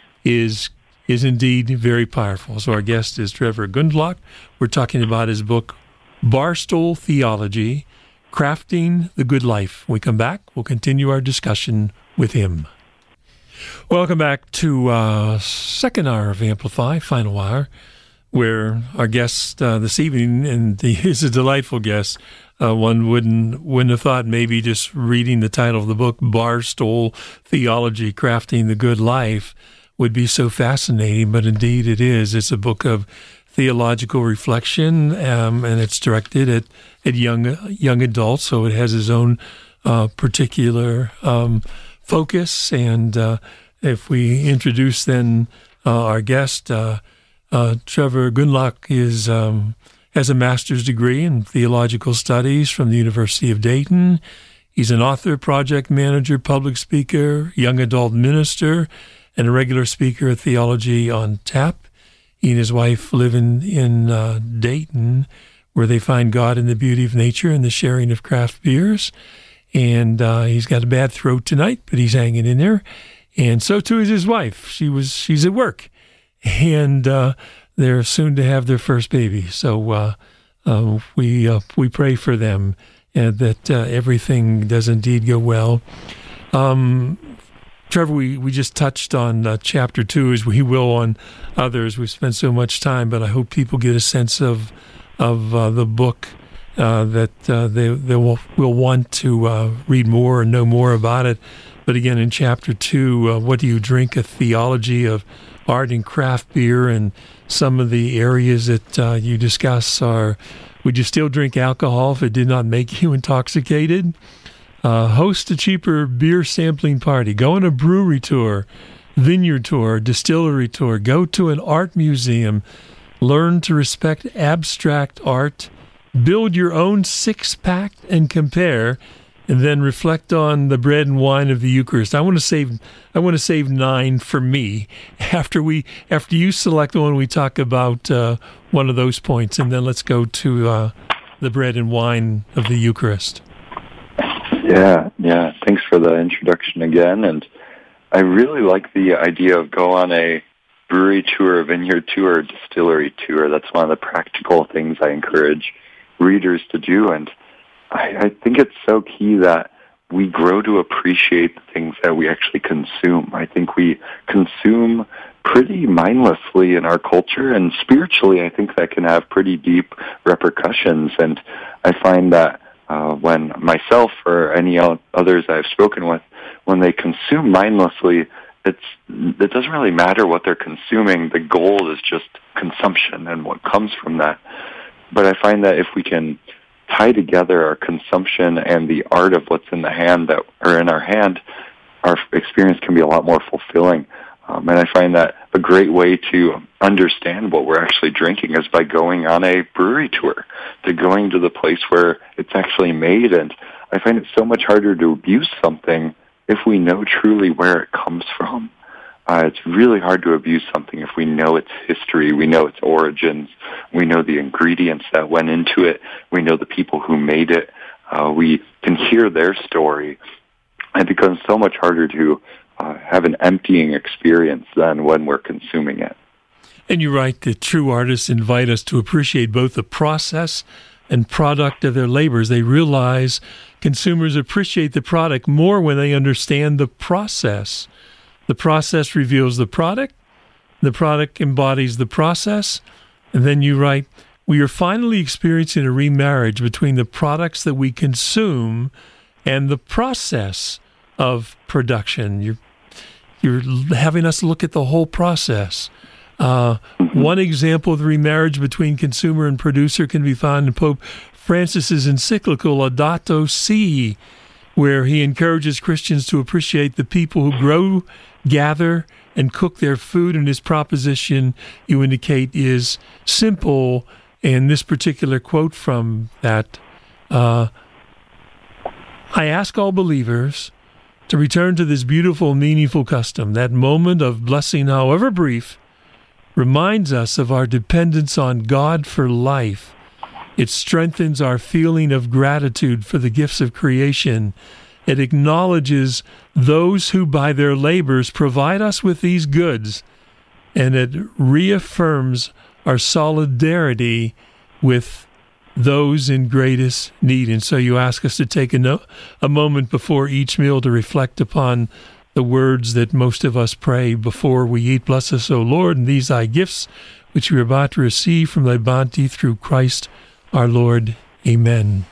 is is indeed very powerful. So our guest is Trevor Gundlach. We're talking about his book, Barstool Theology, Crafting the Good Life. When we come back, we'll continue our discussion with him. Welcome back to uh, second hour of Amplify, final hour, where our guest uh, this evening, and he is a delightful guest. Uh, one wouldn't wouldn't have thought maybe just reading the title of the book, Barstool Theology, Crafting the Good Life, would be so fascinating, but indeed it is. It's a book of theological reflection, um, and it's directed at, at young young adults, so it has its own uh, particular um, focus. And uh, if we introduce then uh, our guest, uh, uh, Trevor Gundlach is um, has a master's degree in theological studies from the University of Dayton. He's an author, project manager, public speaker, young adult minister, and a regular speaker at Theology on Tap. He and his wife live in, in uh, Dayton, where they find God in the beauty of nature and the sharing of craft beers. And uh, he's got a bad throat tonight, but he's hanging in there. And so too is his wife. She was she's at work, and uh, they're soon to have their first baby. So uh, uh, we uh, we pray for them, and that uh, everything does indeed go well. Um, Trevor, we, we just touched on uh, chapter two, as we will on others. We've spent so much time, but I hope people get a sense of of uh, the book, uh, that uh, they they will, will want to uh, read more and know more about it. But again, in chapter two, uh, What Do You Drink? A Theology of Art and Craft Beer, and some of the areas that uh, you discuss are, would you still drink alcohol if it did not make you intoxicated? Uh, host a cheaper beer sampling party. Go on a brewery tour, vineyard tour, distillery tour. Go to an art museum. Learn to respect abstract art. Build your own six-pack and compare, and then reflect on the bread and wine of the Eucharist. I want to save. I want to save nine for me after we after you select one. We talk about uh, one of those points, and then let's go to uh, the bread and wine of the Eucharist. Yeah, yeah. Thanks for the introduction again. And I really like the idea of go on a brewery tour, vineyard tour, distillery tour. That's one of the practical things I encourage readers to do. And I, I think it's so key that we grow to appreciate the things that we actually consume. I think we consume pretty mindlessly in our culture, and spiritually I think that can have pretty deep repercussions. And I find that Uh, when myself or any others I've spoken with, when they consume mindlessly, it's it doesn't really matter what they're consuming. The goal is just consumption and what comes from that. But I find that if we can tie together our consumption and the art of what's in the hand that or in our hand, our experience can be a lot more fulfilling. Um, and I find that a great way to understand what we're actually drinking is by going on a brewery tour, to going to the place where it's actually made. And I find it so much harder to abuse something if we know truly where it comes from. Uh, it's really hard to abuse something if we know its history, we know its origins, we know the ingredients that went into it, we know the people who made it, uh, we can hear their story. It becomes so much harder to Uh, have an emptying experience than when we're consuming it. And you're right that true artists invite us to appreciate both the process and product of their labors. They realize consumers appreciate the product more when they understand the process. The process reveals the product, the product embodies the process, and then you write, we are finally experiencing a remarriage between the products that we consume and the process of production. You're You're having us look at the whole process. Uh, one example of the remarriage between consumer and producer can be found in Pope Francis's encyclical Laudato Si', where he encourages Christians to appreciate the people who grow, gather, and cook their food. And his proposition, you indicate, is simple. And this particular quote from that, uh, I ask all believers to return to this beautiful, meaningful custom. That moment of blessing, however brief, reminds us of our dependence on God for life. It strengthens our feeling of gratitude for the gifts of creation. It acknowledges those who by their labors provide us with these goods, and it reaffirms our solidarity with those in greatest need. And so you ask us to take a, no, a moment before each meal to reflect upon the words that most of us pray before we eat. Bless us, O Lord, and these thy gifts, which we are about to receive from thy bounty through Christ our Lord. Amen.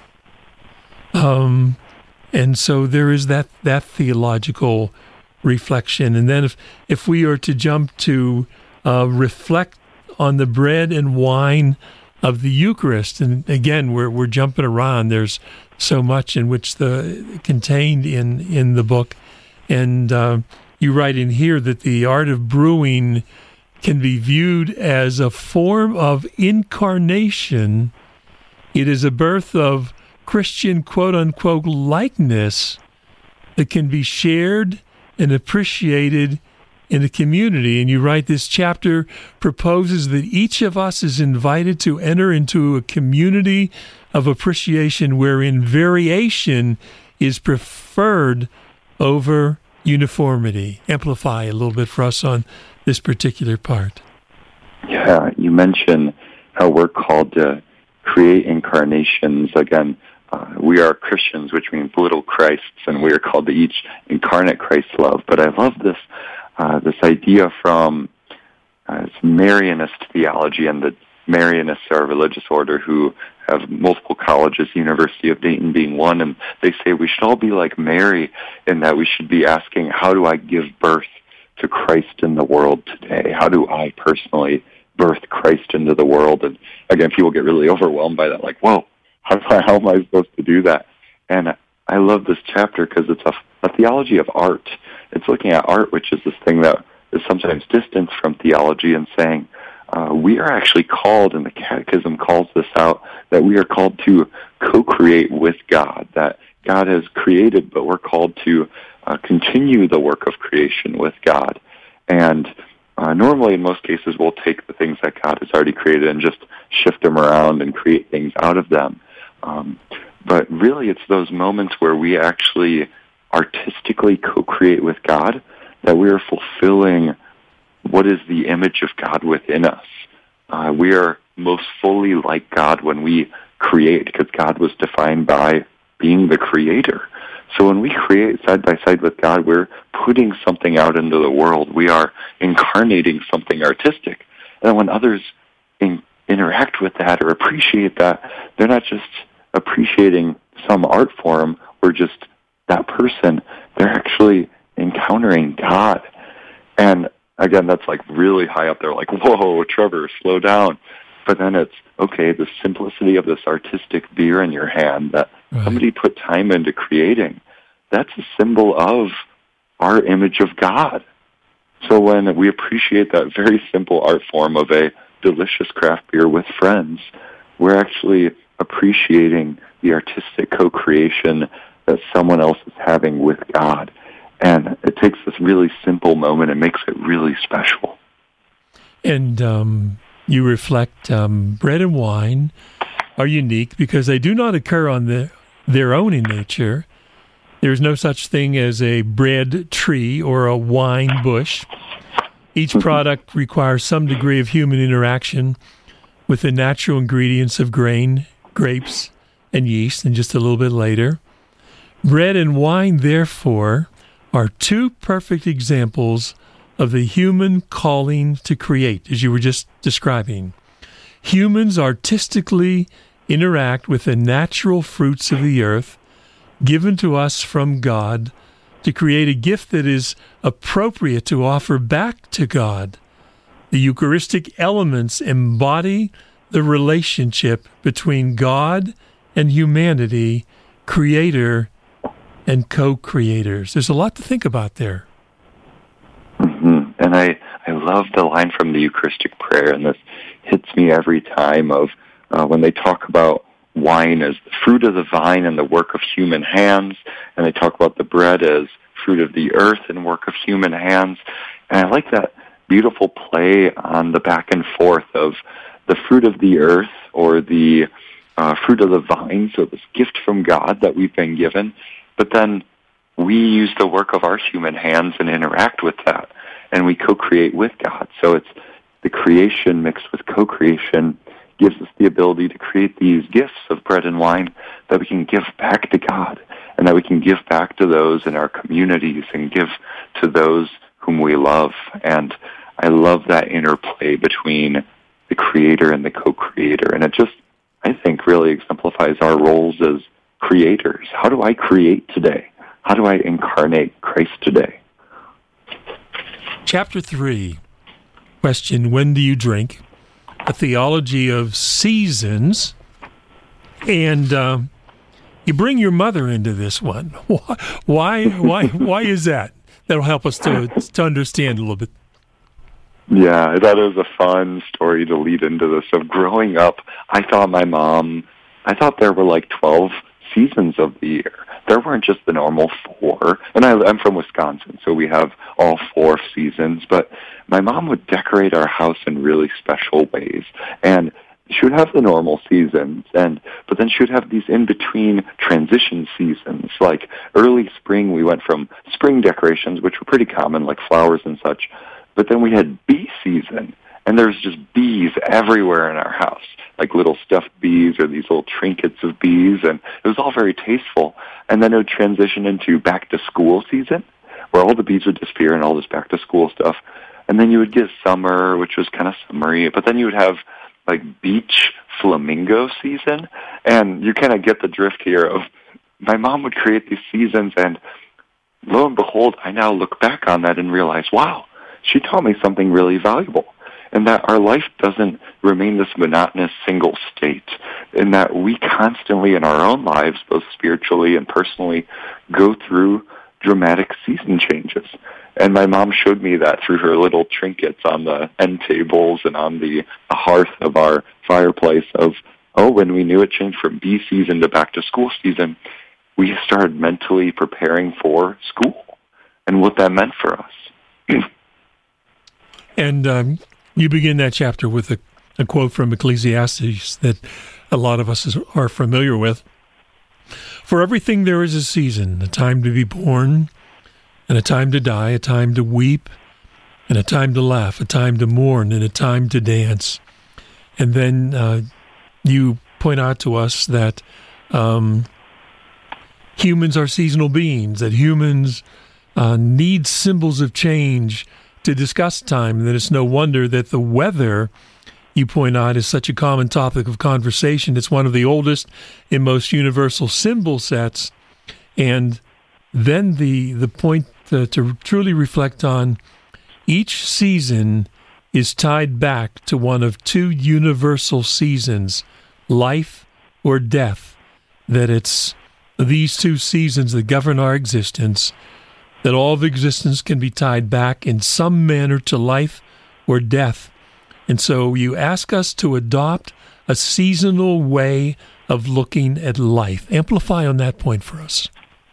Um, and so there is that, that theological reflection. And then if, if we are to jump to uh, reflect on the bread and wine of the Eucharist, and again, we're we're jumping around. There's so much in which the contained in in the book, and uh, you write in here that the art of brewing can be viewed as a form of incarnation. It is a birth of Christian quote unquote likeness that can be shared and appreciated in the community. And you write, this chapter proposes that each of us is invited to enter into a community of appreciation wherein variation is preferred over uniformity. Amplify a little bit for us on this particular part. Yeah, you mentioned how we're called to create incarnations, again, uh, we are Christians, which means little Christs, and we are called to each incarnate Christ's love. But I love this uh, this idea from uh, Marianist theology, and the Marianists are a religious order who have multiple colleges, University of Dayton being one, and they say we should all be like Mary in that we should be asking, how do I give birth to Christ in the world today? How do I personally birth Christ into the world? And again, people get really overwhelmed by that, like, whoa, how, do I, how am I supposed to do that? And I love this chapter because it's a, a theology of art. It's looking at art, which is this thing that is sometimes distant from theology, and saying, uh, we are actually called, and the Catechism calls this out, that we are called to co-create with God, that God has created, but we're called to uh, continue the work of creation with God. And uh, normally, in most cases, we'll take the things that God has already created and just shift them around and create things out of them. Um, but really, it's those moments where we actually artistically co-create with God that we are fulfilling what is the image of God within us. Uh, we are most fully like God when we create, because God was defined by being the creator. So when we create side by side with God, we're putting something out into the world. We are incarnating something artistic. And when others in, interact with that or appreciate that, they're not just appreciating some art form or just that person. They're actually encountering God. And again, that's like really high up there, like, whoa, Trevor, slow down. But then it's, okay, the simplicity of this artistic beer in your hand that right. somebody put time into creating, that's a symbol of our image of God. So when we appreciate that very simple art form of a delicious craft beer with friends, we're actually appreciating the artistic co-creation that someone else is having with God. And it takes this really simple moment and makes it really special. And um, you reflect um, bread and wine are unique because they do not occur on the, their own in nature. There's no such thing as a bread tree or a wine bush. Each product requires some degree of human interaction with the natural ingredients of grain, grapes, and yeast, and just a little bit later. Bread and wine, therefore, are two perfect examples of the human calling to create, as you were just describing. Humans artistically interact with the natural fruits of the earth given to us from God to create a gift that is appropriate to offer back to God. The Eucharistic elements embody the relationship between God and humanity, creator and co-creators. There's a lot to think about there. Mm-hmm. And I, I love the line from the Eucharistic prayer, and this hits me every time, of uh, when they talk about wine as the fruit of the vine and the work of human hands, and they talk about the bread as fruit of the earth and work of human hands. And I like that beautiful play on the back and forth of the fruit of the earth or the uh, fruit of the vine, so this gift from God that we've been given, but then we use the work of our human hands and interact with that, and we co-create with God. So it's the creation mixed with co-creation gives us the ability to create these gifts of bread and wine that we can give back to God, and that we can give back to those in our communities and give to those whom we love. And I love that interplay between the creator and the co-creator. And it just, I think, really exemplifies our roles as creators. How do I create today? How do I incarnate Christ today? Chapter three, question, when do you drink? A theology of seasons. And uh, you bring your mother into this one. Why, why, why is that? That'll help us to, to understand a little bit. Yeah, that is a fun story to lead into this. Of growing up, I thought my mom, I thought there were like twelve seasons of the year. There weren't just the normal four. And I, I'm from Wisconsin, so we have all four seasons. But my mom would decorate our house in really special ways. And she would have the normal seasons, and but then she would have these in-between transition seasons. Like early spring, we went from spring decorations, which were pretty common, like flowers and such. But then we had bee season, and there's just bees everywhere in our house. like little stuffed bees or these little trinkets of bees, and it was all very tasteful. And then it would transition into back to school season, where all the bees would disappear and all this back to school stuff. And then you would get summer, which was kind of summery, but then you would have like beach flamingo season, and you kind of get the drift here of my mom would create these seasons, and lo and behold, I now look back on that and realize, wow, she taught me something really valuable, and that our life doesn't remain this monotonous single state, and that we constantly in our own lives, both spiritually and personally, go through dramatic season changes. And my mom showed me that through her little trinkets on the end tables and on the, the hearth of our fireplace of, oh, when we knew it changed from bee season to back to school season, we started mentally preparing for school and what that meant for us. And um, you begin that chapter with a, a quote from Ecclesiastes that a lot of us is, are familiar with. For everything there is a season, a time to be born, and a time to die, a time to weep, and a time to laugh, a time to mourn, and a time to dance. And then uh, you point out to us that um, humans are seasonal beings, that humans uh, need symbols of change to discuss time, and that it's no wonder that the weather, you point out, is such a common topic of conversation. It's one of the oldest and most universal symbol sets. And then the the point to, to truly reflect on, each season is tied back to one of two universal seasons, life or death, that it's these two seasons that govern our existence, that all of existence can be tied back in some manner to life or death. And so you ask us to adopt a seasonal way of looking at life. Amplify on that point for us.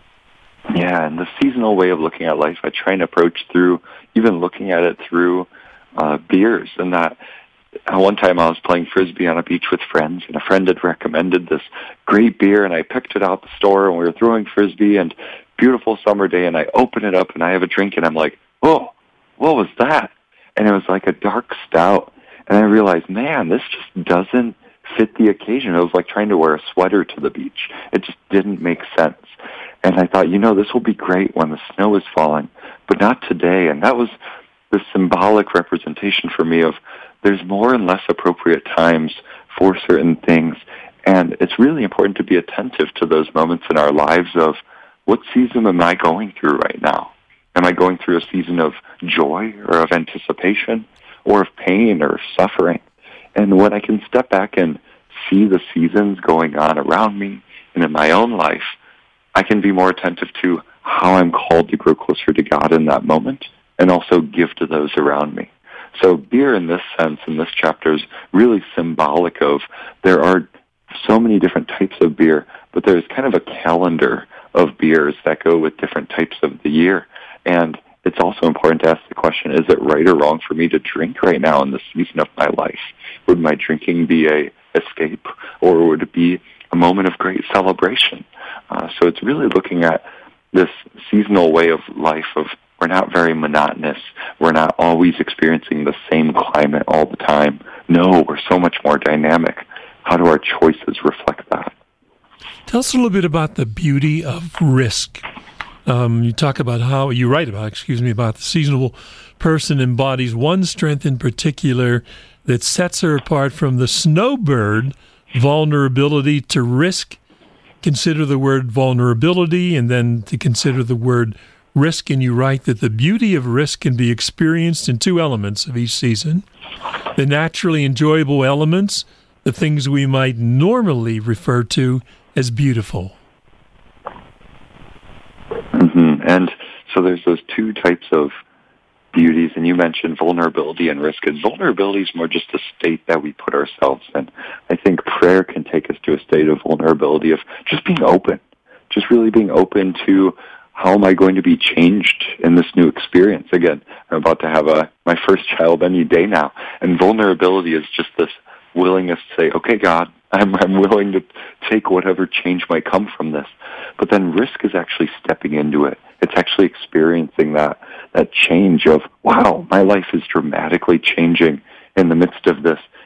Yeah, and the seasonal way of looking at life, I try and approach through, even looking at it through uh, beers. And that uh, one time I was playing Frisbee on a beach with friends, and a friend had recommended this great beer, and I picked it out the store, and we were throwing Frisbee, and beautiful summer day, and I open it up, and I have a drink, and I'm like, whoa, what was that? And it was like a dark stout. And I realized, man, this just doesn't fit the occasion. It was like trying to wear a sweater to the beach. It just didn't make sense. And I thought, you know, this will be great when the snow is falling, but not today. And that was the symbolic representation for me of there's more and less appropriate times for certain things. And it's really important to be attentive to those moments in our lives of what season am I going through right now? Am I going through a season of joy or of anticipation or of pain or suffering? And when I can step back and see the seasons going on around me and in my own life, I can be more attentive to how I'm called to grow closer to God in that moment and also give to those around me. So beer in this sense, in this chapter, is really symbolic of there are so many different types of beer, but there's kind of a calendar of beers that go with different types of the year. And it's also important to ask the question, is it right or wrong for me to drink right now in the season of my life? Would my drinking be a escape, or would it be a moment of great celebration? Uh, so it's really looking at this seasonal way of life of we're not very monotonous. We're not always experiencing the same climate all the time. No, we're so much more dynamic. How do our choices reflect that? Tell us a little bit about the beauty of risk. Um, you talk about how, you write about, excuse me, about the seasonal person embodies one strength in particular that sets her apart from the snowbird, vulnerability to risk. Consider the word vulnerability and then to consider the word risk. And you write that the beauty of risk can be experienced in two elements of each season. The naturally enjoyable elements, the things we might normally refer to as beautiful. Mm-hmm. And so there's those two types of beauties, and you mentioned vulnerability and risk. And vulnerability is more just a state that we put ourselves in. I think prayer can take us to a state of vulnerability, of just being open, just really being open to how am I going to be changed in this new experience. Again, I'm about to have a my first child any day now, and vulnerability is just this willingness to say, okay, God, I'm, I'm willing to take whatever change might come from this. But then risk is actually stepping into it. It's actually experiencing that that change of, wow, my life is dramatically changing in the midst of this,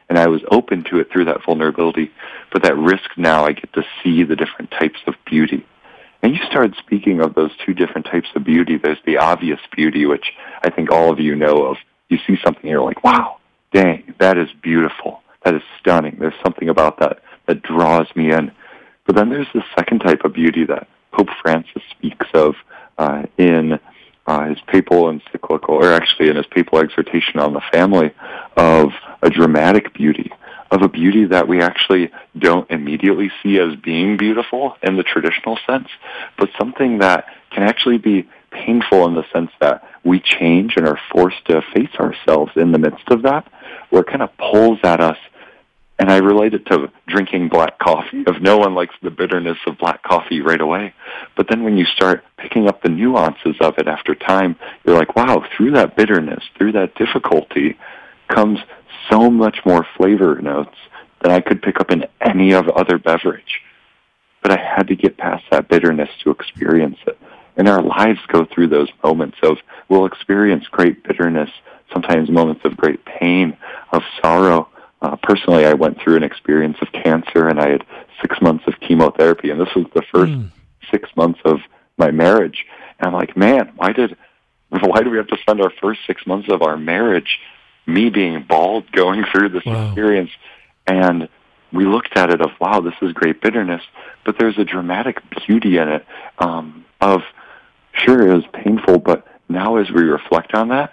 and I was open to it through that vulnerability. But that risk now, I get to see the different types of beauty. And you started speaking of those two different types of beauty. There's the obvious beauty, which I think all of you know of. You see something, you're like, wow, dang, that is beautiful. That is stunning. There's something about that that draws me in. But then there's the second type of beauty that Pope Francis speaks of uh, in uh, his papal encyclical, or actually in his papal exhortation on the family, of a dramatic beauty, of a beauty that we actually don't immediately see as being beautiful in the traditional sense, but something that can actually be painful in the sense that we change and are forced to face ourselves in the midst of that, where it kind of pulls at us. And I relate it to drinking black coffee. If no one likes the bitterness of black coffee right away, but then when you start picking up the nuances of it after time, you're like, wow, through that bitterness, through that difficulty, comes so much more flavor notes than I could pick up in any of other beverage. But I had to get past that bitterness to experience it. And our lives go through those moments of, we'll experience great bitterness, sometimes moments of great pain, of sorrow. Uh, personally, I went through an experience of cancer, and I had six months of chemotherapy, and this was the first mm. six months of my marriage. And I'm like, man, why did why do we have to spend our first six months of our marriage, me being bald, going through this wow. experience? And we looked at it of, wow, this is great bitterness, but there's a dramatic beauty in it um, of, sure, it was painful, but now as we reflect on that,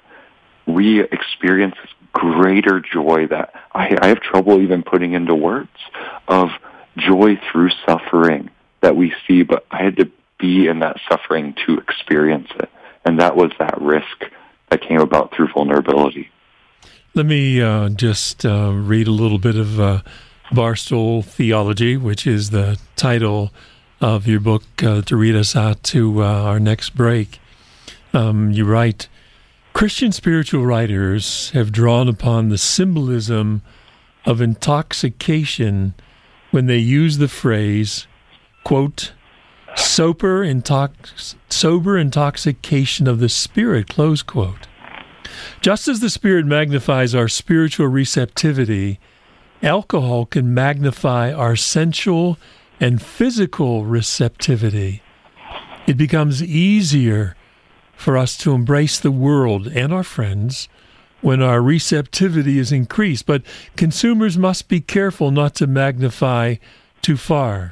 we experience this greater joy that I, I have trouble even putting into words, of joy through suffering that we see, but I had to be in that suffering to experience it. And that was that risk that came about through vulnerability. Let me uh, just uh, read a little bit of uh, Barstool Theology, which is the title of your book, uh, to read us out to uh, our next break. Um, you write, Christian spiritual writers have drawn upon the symbolism of intoxication when they use the phrase, quote, sober, intox- sober intoxication of the Spirit, close quote. Just as the Spirit magnifies our spiritual receptivity, alcohol can magnify our sensual and physical receptivity. It becomes easier for us to embrace the world and our friends when our receptivity is increased. But consumers must be careful not to magnify too far.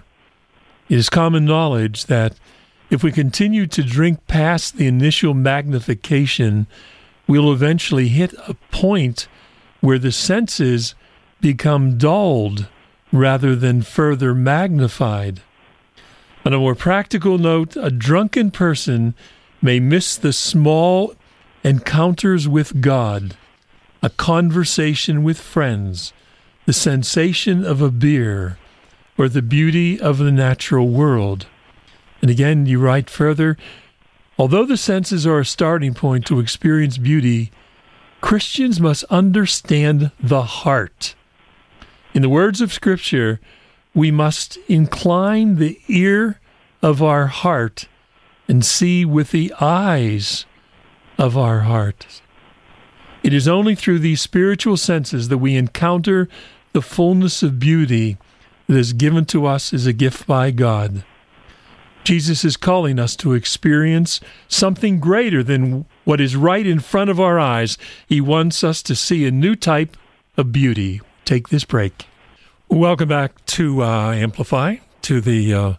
It is common knowledge that if we continue to drink past the initial magnification, we'll eventually hit a point where the senses become dulled rather than further magnified. On a more practical note, a drunken person may miss the small encounters with God, a conversation with friends, the sensation of a beer, or the beauty of the natural world. And again, you write further, although the senses are a starting point to experience beauty, Christians must understand the heart. In the words of Scripture, we must incline the ear of our heart and see with the eyes of our heart. It is only through these spiritual senses that we encounter the fullness of beauty that is given to us as a gift by God. Jesus is calling us to experience something greater than what is right in front of our eyes. He wants us to see a new type of beauty. Take this break. Welcome back to uh, Amplify, to the uh,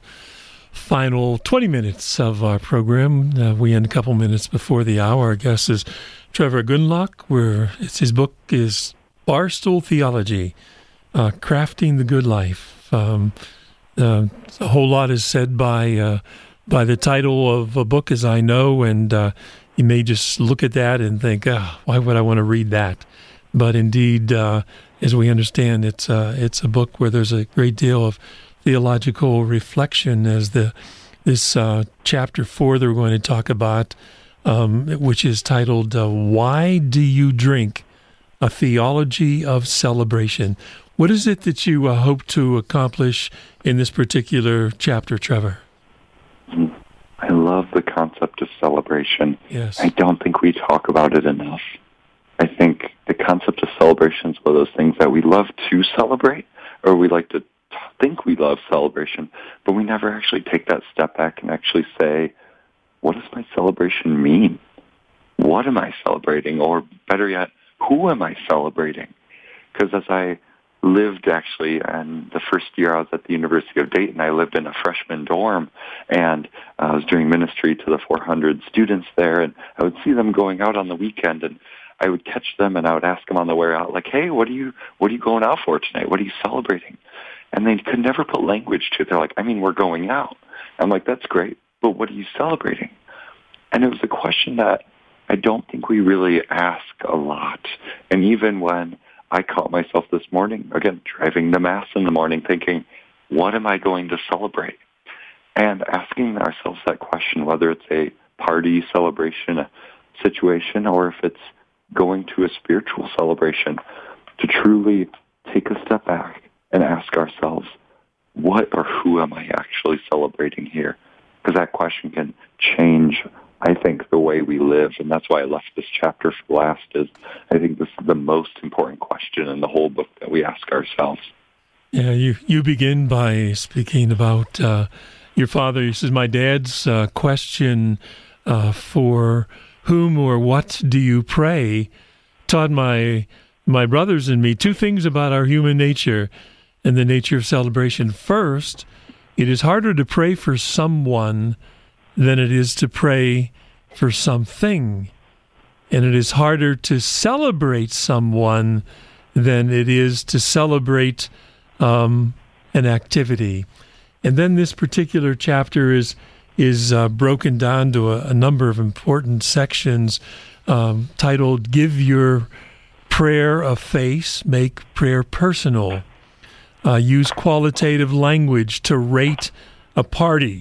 final twenty minutes of our program. Uh, we end a couple minutes before the hour. Our guest is Trevor Gundlach. Where it's, his book is Barstool Theology, uh, Crafting the Good Life. Um, uh, a whole lot is said by uh, by the title of a book, as I know, and uh, you may just look at that and think, oh, why would I want to read that? But indeed, uh, as we understand, it's uh, it's a book where there's a great deal of theological reflection, as the this uh, chapter four that we're going to talk about, um, which is titled uh, "Why Do You Drink? A Theology of Celebration." What is it that you uh, hope to accomplish in this particular chapter, Trevor? I love the concept of celebration. Yes. I don't think we talk about it enough. I think the concept of celebrations, one of those things that we love to celebrate, or we like to think we love celebration, but we never actually take that step back and actually say, what does my celebration mean? What am I celebrating? Or better yet, who am I celebrating? Because as I lived actually, and the first year I was at the University of Dayton, I lived in a freshman dorm, and I was doing ministry to the four hundred students there, and I would see them going out on the weekend, and I would catch them, and I would ask them on the way out, like, hey, what are you, what are you going out for tonight? What are you celebrating? And they could never put language to it. They're like, I mean, we're going out. I'm like, that's great, but what are you celebrating? And it was a question that I don't think we really ask a lot. And even when I caught myself this morning, again, driving to Mass in the morning, thinking, what am I going to celebrate? And asking ourselves that question, whether it's a party celebration, a situation, or if it's going to a spiritual celebration, to truly take a step back and ask ourselves, what or who am I actually celebrating here? Because that question can change, I think, the way we live. And that's why I left this chapter for last, is I think this is the most important question in the whole book that we ask ourselves. Yeah, you, you begin by speaking about uh, your father. He says, my dad's uh, question uh, for whom or what do you pray taught my my brothers and me two things about our human nature and the nature of celebration. First, it is harder to pray for someone than it is to pray for something. And it is harder to celebrate someone than it is to celebrate um, an activity. And then this particular chapter is is uh, broken down to a, a number of important sections um, titled, Give Your Prayer a Face, Make Prayer Personal. Uh, use qualitative language to rate a party.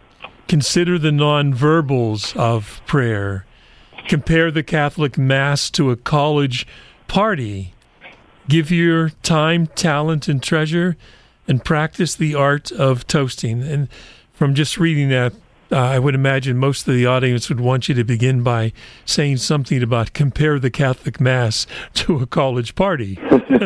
Consider the nonverbals of prayer. Compare the Catholic Mass to a college party. Give your time, talent, and treasure, and practice the art of toasting. And from just reading that, uh, I would imagine most of the audience would want you to begin by saying something about compare the Catholic Mass to a college party.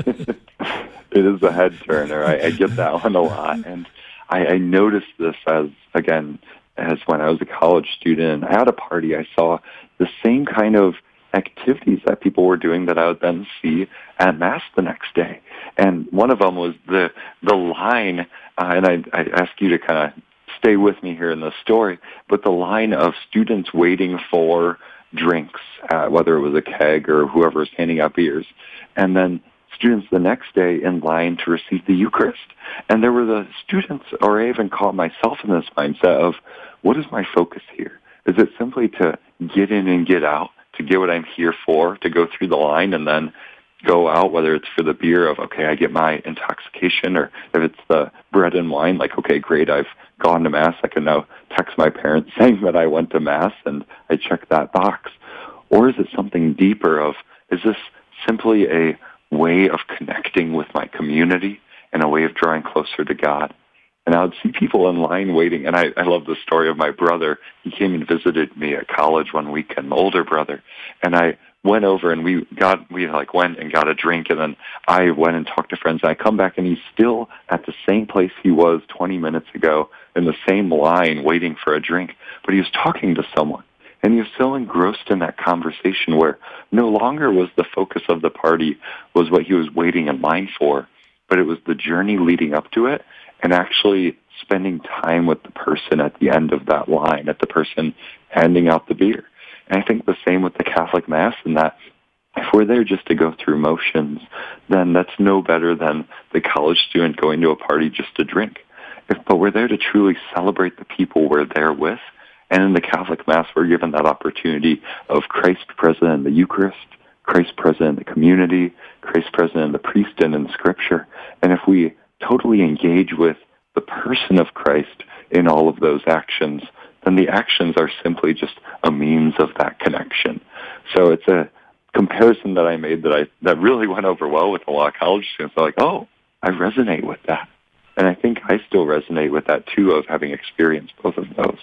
It is a head turner. I, I get that one a lot. And I, I noticed this as, again, as when I was a college student. At a party, I saw the same kind of activities that people were doing that I would then see at Mass the next day. And one of them was the the line, uh, and I, I ask you to kind of stay with me here in the story, but the line of students waiting for drinks, uh, whether it was a keg or whoever was handing out beers, and then students the next day in line to receive the Eucharist. And there were the students, or I even caught myself in this mindset of, what is my focus here? Is it simply to get in and get out, to get what I'm here for, to go through the line and then go out, whether it's for the beer of, okay, I get my intoxication, or if it's the bread and wine, like, okay, great, I've gone to Mass, I can now text my parents saying that I went to Mass and I checked that box. Or is it something deeper of, is this simply a way of connecting with my community and a way of drawing closer to God? And I would see people in line waiting, and I, I love the story of my brother. He came and visited me at college one weekend, my older brother, and I went over and we got, we like went and got a drink, and then I went and talked to friends, and I come back and he's still at the same place he was twenty minutes ago in the same line waiting for a drink, but he was talking to someone. And he was so engrossed in that conversation where no longer was the focus of the party was what he was waiting in line for, but it was the journey leading up to it and actually spending time with the person at the end of that line, at the person handing out the beer. And I think the same with the Catholic Mass, in that if we're there just to go through motions, then that's no better than the college student going to a party just to drink. If, but we're there to truly celebrate the people we're there with. And in the Catholic Mass, we're given that opportunity of Christ present in the Eucharist, Christ present in the community, Christ present in the priest and in Scripture. And if we totally engage with the person of Christ in all of those actions, then the actions are simply just a means of that connection. So it's a comparison that I made that I that really went over well with a lot of college students. They're like, oh, I resonate with that. And I think I still resonate with that, too, of having experienced both of those.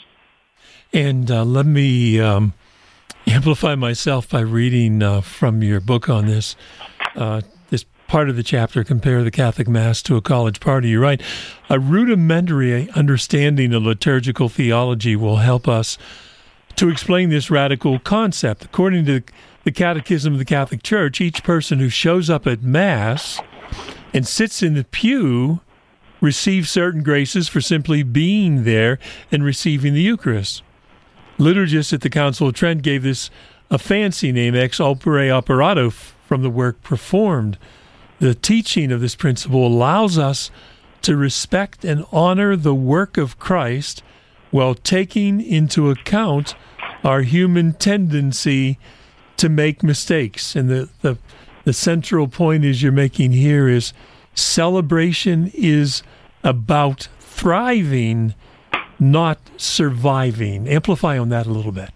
And uh, let me um, amplify myself by reading uh, from your book on this. uh, this part of the chapter, Compare the Catholic Mass to a College Party. You write, a rudimentary understanding of liturgical theology will help us to explain this radical concept. According to the Catechism of the Catholic Church, each person who shows up at Mass and sits in the pew receives certain graces for simply being there and receiving the Eucharist. Liturgists at the Council of Trent gave this a fancy name, ex opere operato, from the work performed. The teaching of this principle allows us to respect and honor the work of Christ while taking into account our human tendency to make mistakes. And the, the, the central point is you're making here is celebration is about thriving, not surviving. Amplify on that a little bit.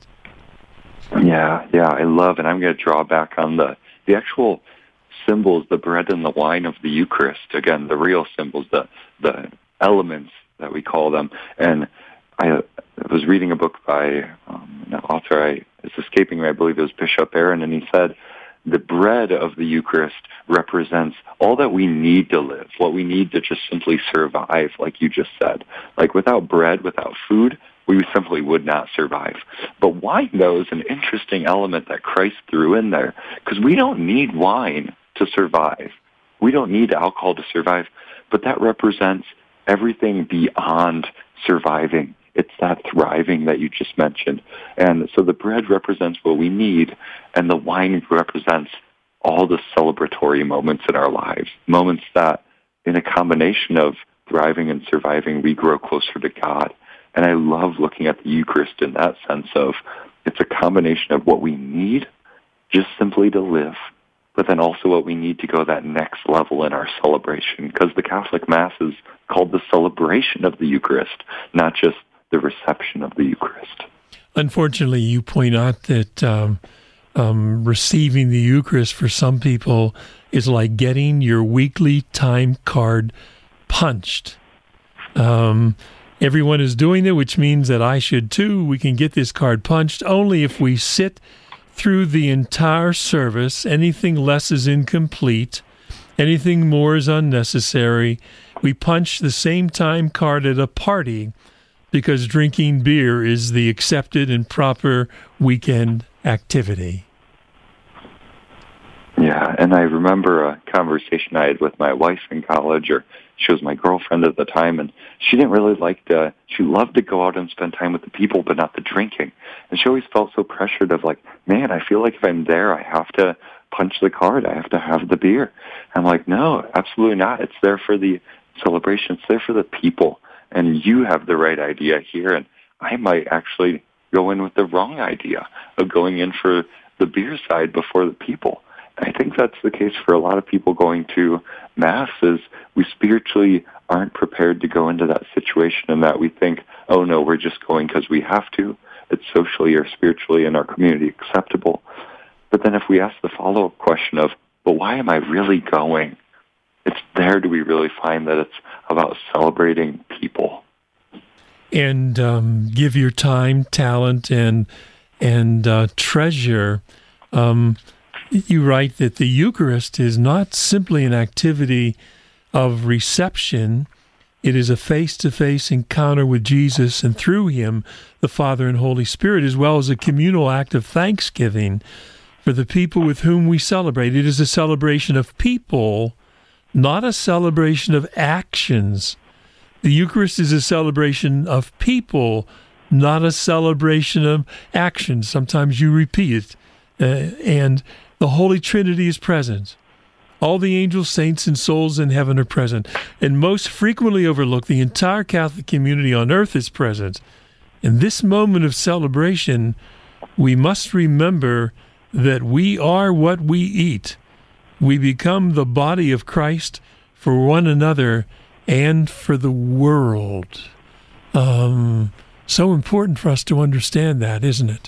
Yeah, yeah, I love it. I'm going to draw back on the, the actual symbols, the bread and the wine of the Eucharist. Again, the real symbols, the the elements that we call them. And I was reading a book by um, an author, I, it's escaping me, I believe it was Bishop Aaron, and he said, the bread of the Eucharist represents all that we need to live, what we need to just simply survive, like you just said. Like without bread, without food, we simply would not survive. But wine, though, is an interesting element that Christ threw in there, because we don't need wine to survive. We don't need alcohol to survive, but that represents everything beyond surviving. It's that thriving that you just mentioned. And so the bread represents what we need, and the wine represents all the celebratory moments in our lives, moments that, in a combination of thriving and surviving, we grow closer to God. And I love looking at the Eucharist in that sense of it's a combination of what we need just simply to live, but then also what we need to go that next level in our celebration, because the Catholic Mass is called the celebration of the Eucharist, not just the reception of the Eucharist. Unfortunately, you point out that um, um, receiving the Eucharist for some people is like getting your weekly time card punched. Um, everyone is doing it, which means that I should too. We can get this card punched only if we sit through the entire service. Anything less is incomplete. Anything more is unnecessary. We punch the same time card at a party because drinking beer is the accepted and proper weekend activity. Yeah, and I remember a conversation I had with my wife in college, or she was my girlfriend at the time, and she didn't really like to, she loved to go out and spend time with the people, but not the drinking. And she always felt so pressured of like, man, I feel like if I'm there, I have to punch the card, I have to have the beer. I'm like, no, absolutely not. It's there for the celebration. It's there for the people. And you have the right idea here, and I might actually go in with the wrong idea of going in for the beer side before the people. And I think that's the case for a lot of people going to Mass, is we spiritually aren't prepared to go into that situation, and that we think, oh no, we're just going because we have to. It's socially or spiritually in our community acceptable. But then if we ask the follow-up question of, but why am I really going? It's there do we really find that it's about celebrating people. And um, give your time, talent, and and uh, treasure. Um, you write that the Eucharist is not simply an activity of reception. It is a face-to-face encounter with Jesus, and through him, the Father and Holy Spirit, as well as a communal act of thanksgiving for the people with whom we celebrate. It is a celebration of people, not a celebration of actions. The Eucharist is a celebration of people, not a celebration of actions. Sometimes you repeat it, uh, and the Holy Trinity is present. All the angels, saints, and souls in heaven are present. And most frequently overlooked, the entire Catholic community on earth is present. In this moment of celebration, we must remember that we are what we eat. We become the body of Christ for one another and for the world. Um, so important for us to understand that, isn't it?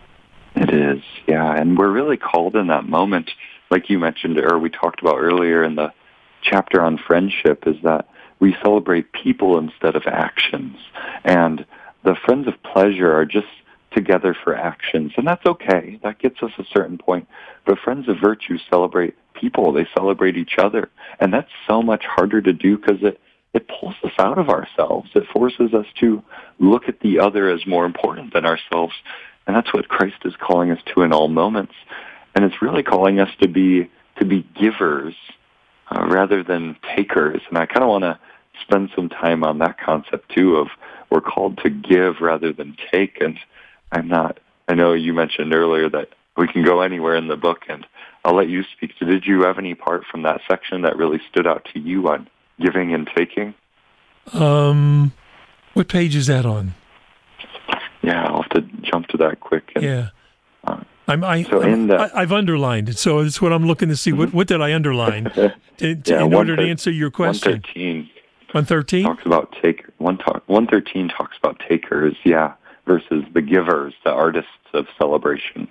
It is, yeah. And we're really called in that moment, like you mentioned, or we talked about earlier in the chapter on friendship, is that we celebrate people instead of actions. And the friends of pleasure are just together for actions, and that's okay. That gets us a certain point. But friends of virtue celebrate people. They celebrate each other. And that's so much harder to do because it, it pulls us out of ourselves. It forces us to look at the other as more important than ourselves. And that's what Christ is calling us to in all moments. And it's really calling us to be to be givers uh, rather than takers. And I kind of want to spend some time on that concept, too, of we're called to give rather than take. And I'm not, I know you mentioned earlier that we can go anywhere in the book, and I'll let you speak. So did you have any part from that section that really stood out to you on giving and taking? Um, what page is that on? Yeah, I'll have to jump to that quick. And, yeah. Uh, I'm, I, so I'm, in the, I, I've underlined it, so it's what I'm looking to see. What, what did I underline to, to, yeah, in order to answer your question? one thirteen one thirteen talks about take. One talk. one thirteen talks about takers, yeah, versus the givers, the artists of celebration.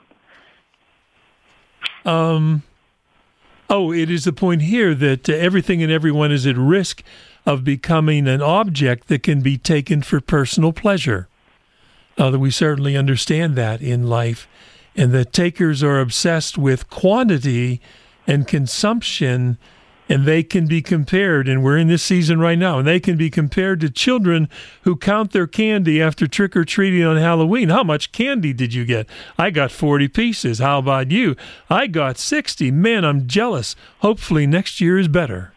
Um. Oh, it is the point here that uh, everything and everyone is at risk of becoming an object that can be taken for personal pleasure. Uh, that we certainly understand that in life, and that takers are obsessed with quantity and consumption, and they can be compared, and we're in this season right now, and they can be compared to children who count their candy after trick-or-treating on Halloween. How much candy did you get? I got forty pieces. How about you? I got sixty. Man, I'm jealous. Hopefully next year is better.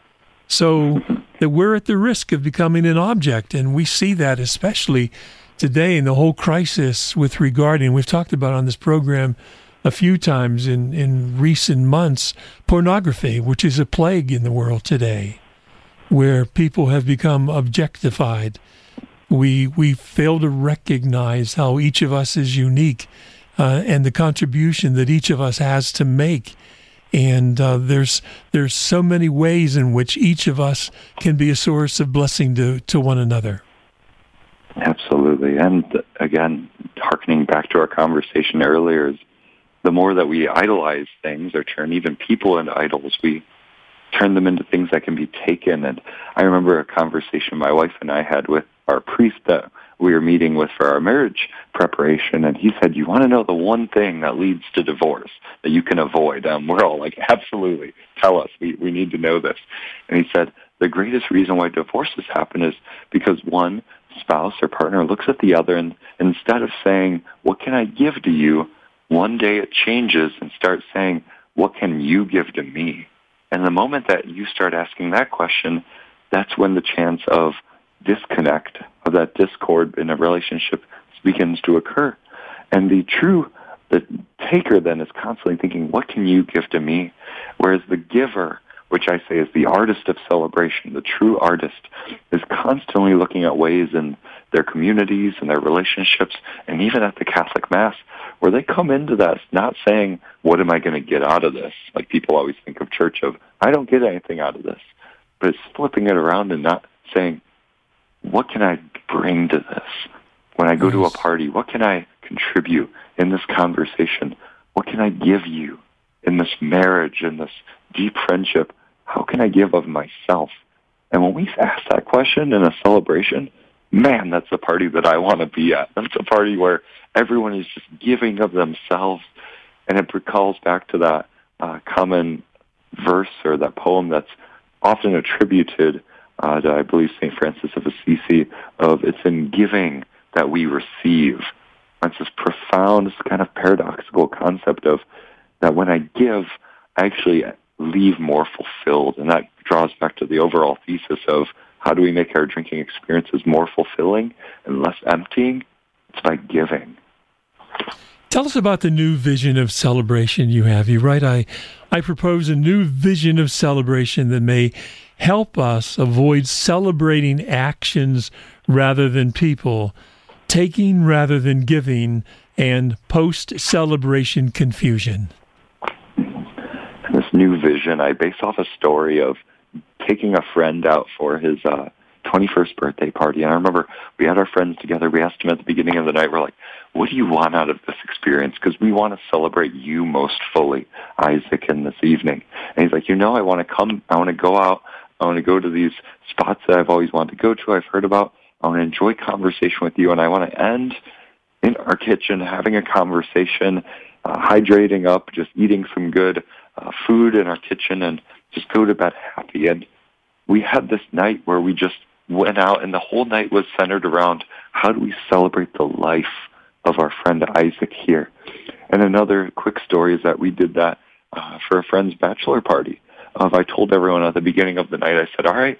So that we're at the risk of becoming an object, and we see that especially today in the whole crisis with regard, and we've talked about on this program a few times in, in recent months, pornography, which is a plague in the world today, where people have become objectified. We we fail to recognize how each of us is unique uh, and the contribution that each of us has to make. And uh, there's there's so many ways in which each of us can be a source of blessing to, to one another. Absolutely. And again, hearkening back to our conversation earlier, is the more that we idolize things or turn even people into idols, we turn them into things that can be taken. And I remember a conversation my wife and I had with our priest that we were meeting with for our marriage preparation, and he said, you want to know the one thing that leads to divorce that you can avoid? And we're all like, absolutely, tell us. We, we need to know this. And he said, the greatest reason why divorces happen is because one spouse or partner looks at the other, and instead of saying, what can I give to you, one day it changes and starts saying, what can you give to me? And the moment that you start asking that question, that's when the chance of disconnect, of that discord in a relationship begins to occur. And the true, the taker then is constantly thinking, what can you give to me? Whereas the giver, which I say is the artist of celebration, the true artist, is constantly looking at ways in their communities and their relationships, and even at the Catholic Mass, where they come into that not saying, what am I going to get out of this? Like people always think of church of, I don't get anything out of this. But it's flipping it around and not saying, what can I bring to this? When I go yes. to a party, what can I contribute in this conversation? What can I give you in this marriage, in this deep friendship? How can I give of myself? And when we ask that question in a celebration, man, that's a party that I want to be at. That's a party where everyone is just giving of themselves. And it recalls back to that uh, common verse or that poem that's often attributed uh, to, I believe, Saint Francis of Assisi, of it's in giving that we receive. It's this profound, this kind of paradoxical concept of that when I give, I actually leave more fulfilled. And that draws back to the overall thesis of how do we make our drinking experiences more fulfilling and less emptying? It's by giving. Tell us about the new vision of celebration you have. You write, I, I propose a new vision of celebration that may help us avoid celebrating actions rather than people, taking rather than giving, and post-celebration confusion. This new vision, I base off a story of taking a friend out for his uh, twenty-first birthday party. And I remember we had our friends together. We asked him at the beginning of the night, we're like, what do you want out of this experience? Because we want to celebrate you most fully, Isaac, in this evening. And he's like, you know, I want to come, I want to go out, I want to go to these spots that I've always wanted to go to, I've heard about. I want to enjoy conversation with you, and I want to end in our kitchen having a conversation, uh, hydrating up, just eating some good uh, food in our kitchen and just go to bed happy. And we had this night where we just went out, and the whole night was centered around how do we celebrate the life of our friend Isaac here. And another quick story is that we did that uh, for a friend's bachelor party. Uh, I told everyone at the beginning of the night, I said, all right,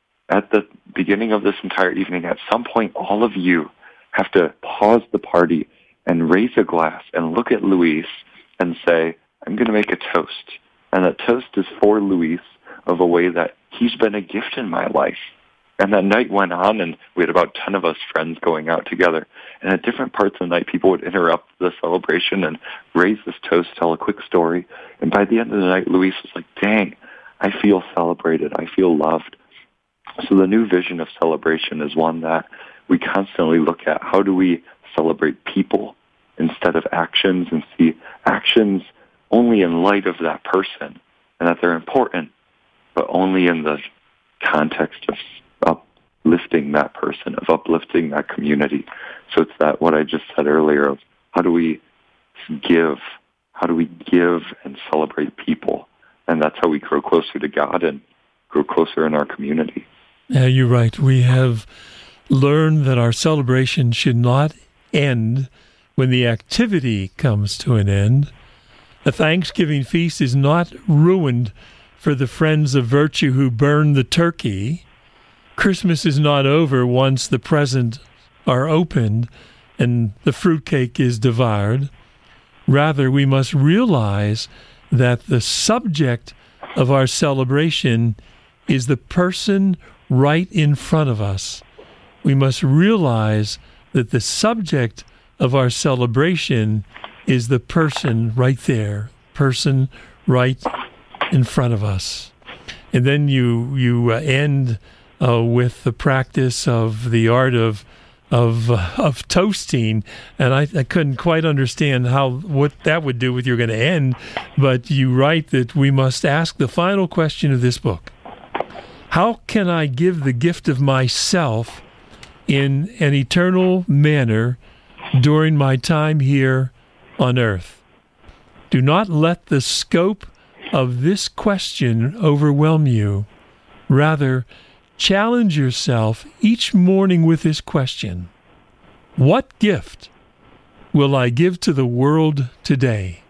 at the beginning of this entire evening, at some point, all of you have to pause the party and raise a glass and look at Luis and say, I'm going to make a toast. And that toast is for Luis of a way that he's been a gift in my life. And that night went on, and we had about ten of us friends going out together. And at different parts of the night, people would interrupt the celebration and raise this toast, tell a quick story. And by the end of the night, Luis was like, dang, I feel celebrated. I feel loved. So the new vision of celebration is one that we constantly look at. How do we celebrate people instead of actions, and see actions only in light of that person, and that they're important, but only in the context of uplifting that person, of uplifting that community. So it's that, what I just said earlier, of how do we give, how do we give and celebrate people? And that's how we grow closer to God and grow closer in our community. Yeah, you're right. We have learned that our celebration should not end when the activity comes to an end. The Thanksgiving feast is not ruined for the friends of virtue who burn the turkey. Christmas is not over once the presents are opened and the fruitcake is devoured. Rather, we must realize that the subject of our celebration is the person right in front of us. We must realize that the subject of our celebration is the person right there, person right in front of us. And then you you uh, end uh, with the practice of the art of of uh, of toasting, and I, I couldn't quite understand how what that would do with you're going to end, but you write that we must ask the final question of this book. How can I give the gift of myself in an eternal manner during my time here on earth? Do not let the scope of this question overwhelm you. Rather, challenge yourself each morning with this question: what gift will I give to the world today?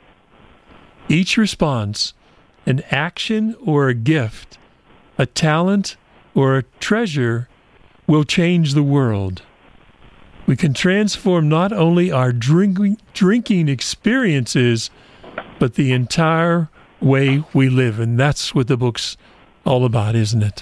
Each response, an action or a gift, a talent or a treasure, will change the world. We can transform not only our drinking, drinking experiences, but the entire way we live. And that's what the book's all about, isn't it?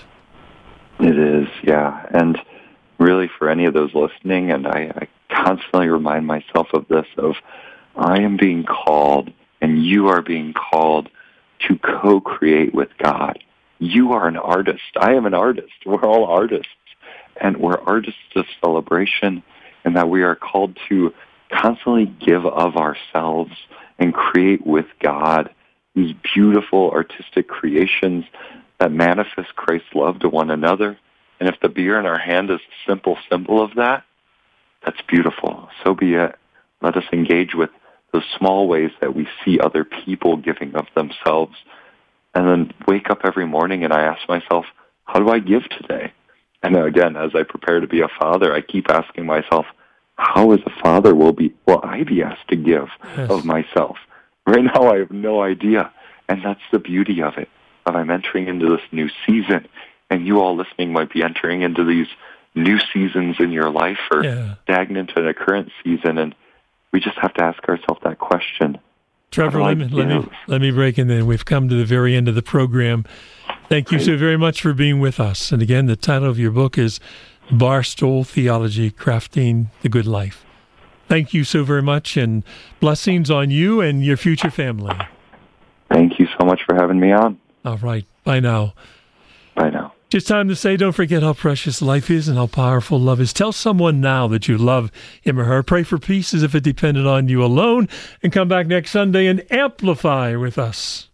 It is, yeah. And really, for any of those listening, and I, I constantly remind myself of this, of I am being called, and you are being called to co-create with God. You are an artist. I am an artist. We're all artists. And we're artists of celebration, and that we are called to constantly give of ourselves and create with God these beautiful artistic creations that manifest Christ's love to one another. And if the beer in our hand is a simple symbol of that, that's beautiful. So be it. Let us engage with those small ways that we see other people giving of themselves. And then wake up every morning and I ask myself, how do I give today? And again, as I prepare to be a father, I keep asking myself, how as a father will be will I be asked to give yes. of myself? Right now I have no idea. And that's the beauty of it. Of I'm entering into this new season, and you all listening might be entering into these new seasons in your life, or yeah. stagnant in a current season, and we just have to ask ourselves that question. Trevor, let me, let me let me break in then. We've come to the very end of the program. Thank you so very much for being with us. And again, the title of your book is Barstool Theology, Crafting the Good Life. Thank you so very much, and blessings on you and your future family. Thank you so much for having me on. All right. Bye now. Bye now. Just time to say, don't forget how precious life is and how powerful love is. Tell someone now that you love him or her. Pray for peace as if it depended on you alone. And come back next Sunday and amplify with us.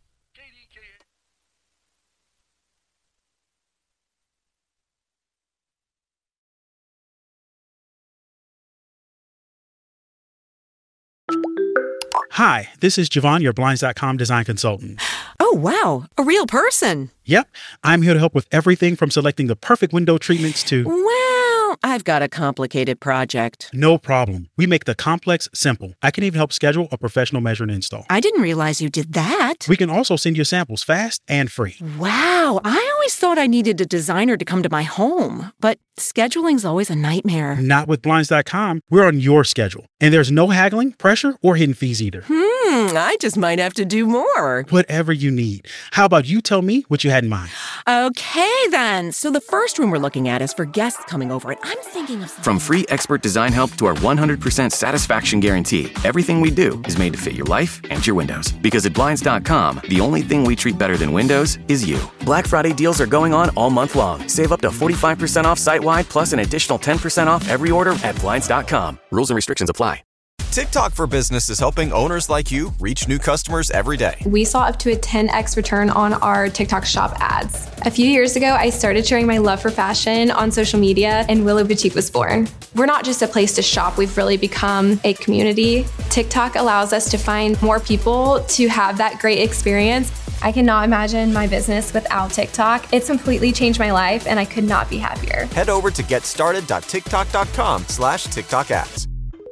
Hi, this is Javon, your Blinds dot com design consultant. Oh, Oh, wow. A real person. Yep. I'm here to help with everything from selecting the perfect window treatments to... Well, I've got a complicated project. No problem. We make the complex simple. I can even help schedule a professional measure and install. I didn't realize you did that. We can also send you samples fast and free. Wow. I always thought I needed a designer to come to my home, but scheduling's always a nightmare. Not with Blinds dot com. We're on your schedule. And there's no haggling, pressure, or hidden fees either. Hmm, I just might have to do more. Whatever you need. How about you tell me what you had in mind? Okay, then. So the first room we're looking at is for guests coming over, and I'm thinking of something. From free expert design help to our one hundred percent satisfaction guarantee, everything we do is made to fit your life and your windows. Because at Blinds dot com, the only thing we treat better than windows is you. Black Friday deals are going on all month long. Save up to forty-five percent off site-wide, plus an additional ten percent off every order at Blinds dot com. Rules and restrictions apply. TikTok for Business is helping owners like you reach new customers every day. We saw up to a ten x return on our TikTok shop ads. A few years ago, I started sharing my love for fashion on social media, and Willow Boutique was born. We're not just a place to shop, we've really become a community. TikTok allows us to find more people to have that great experience. I cannot imagine my business without TikTok. It's completely changed my life, and I could not be happier. Head over to get started dot tiktok dot com slash TikTok ads.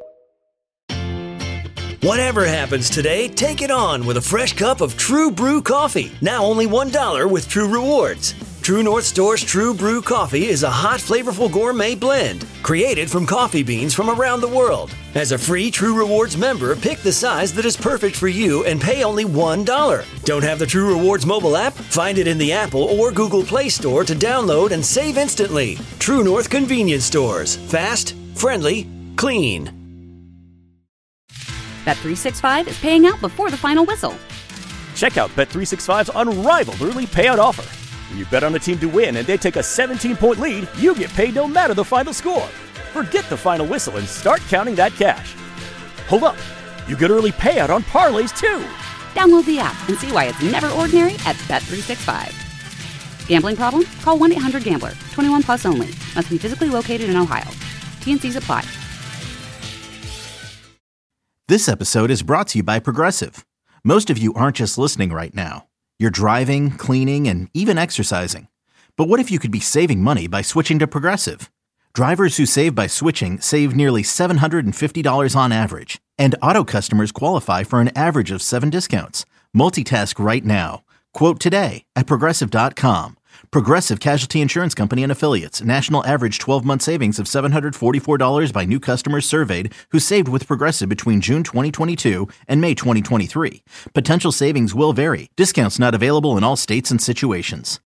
Whatever happens today, take it on with a fresh cup of True Brew coffee. Now only one dollar with True Rewards. True North Store's True Brew coffee is a hot, flavorful gourmet blend created from coffee beans from around the world. As a free True Rewards member, pick the size that is perfect for you and pay only one dollar. Don't have the True Rewards mobile app? Find it in the Apple or Google Play Store to download and save instantly. True North Convenience Stores. Fast, friendly, clean. Bet three sixty-five is paying out before the final whistle. Check out Bet three sixty-five's unrivaled early payout offer. When you bet on a team to win and they take a seventeen-point lead, you get paid no matter the final score. Forget the final whistle and start counting that cash. Hold up, you get early payout on parlays too. Download the app and see why it's never ordinary at Bet three sixty-five. Gambling problem? Call one eight hundred gambler. twenty-one plus only. Must be physically located in Ohio. T and C's apply. This episode is brought to you by Progressive. Most of you aren't just listening right now. You're driving, cleaning, and even exercising. But what if you could be saving money by switching to Progressive? Drivers who save by switching save nearly seven hundred fifty dollars on average. And auto customers qualify for an average of seven discounts. Multitask right now. Quote today at Progressive dot com. Progressive Casualty Insurance Company and Affiliates. National average twelve-month savings of seven hundred forty-four dollars by new customers surveyed who saved with Progressive between June twenty twenty-two and May twenty twenty-three. Potential savings will vary. Discounts not available in all states and situations.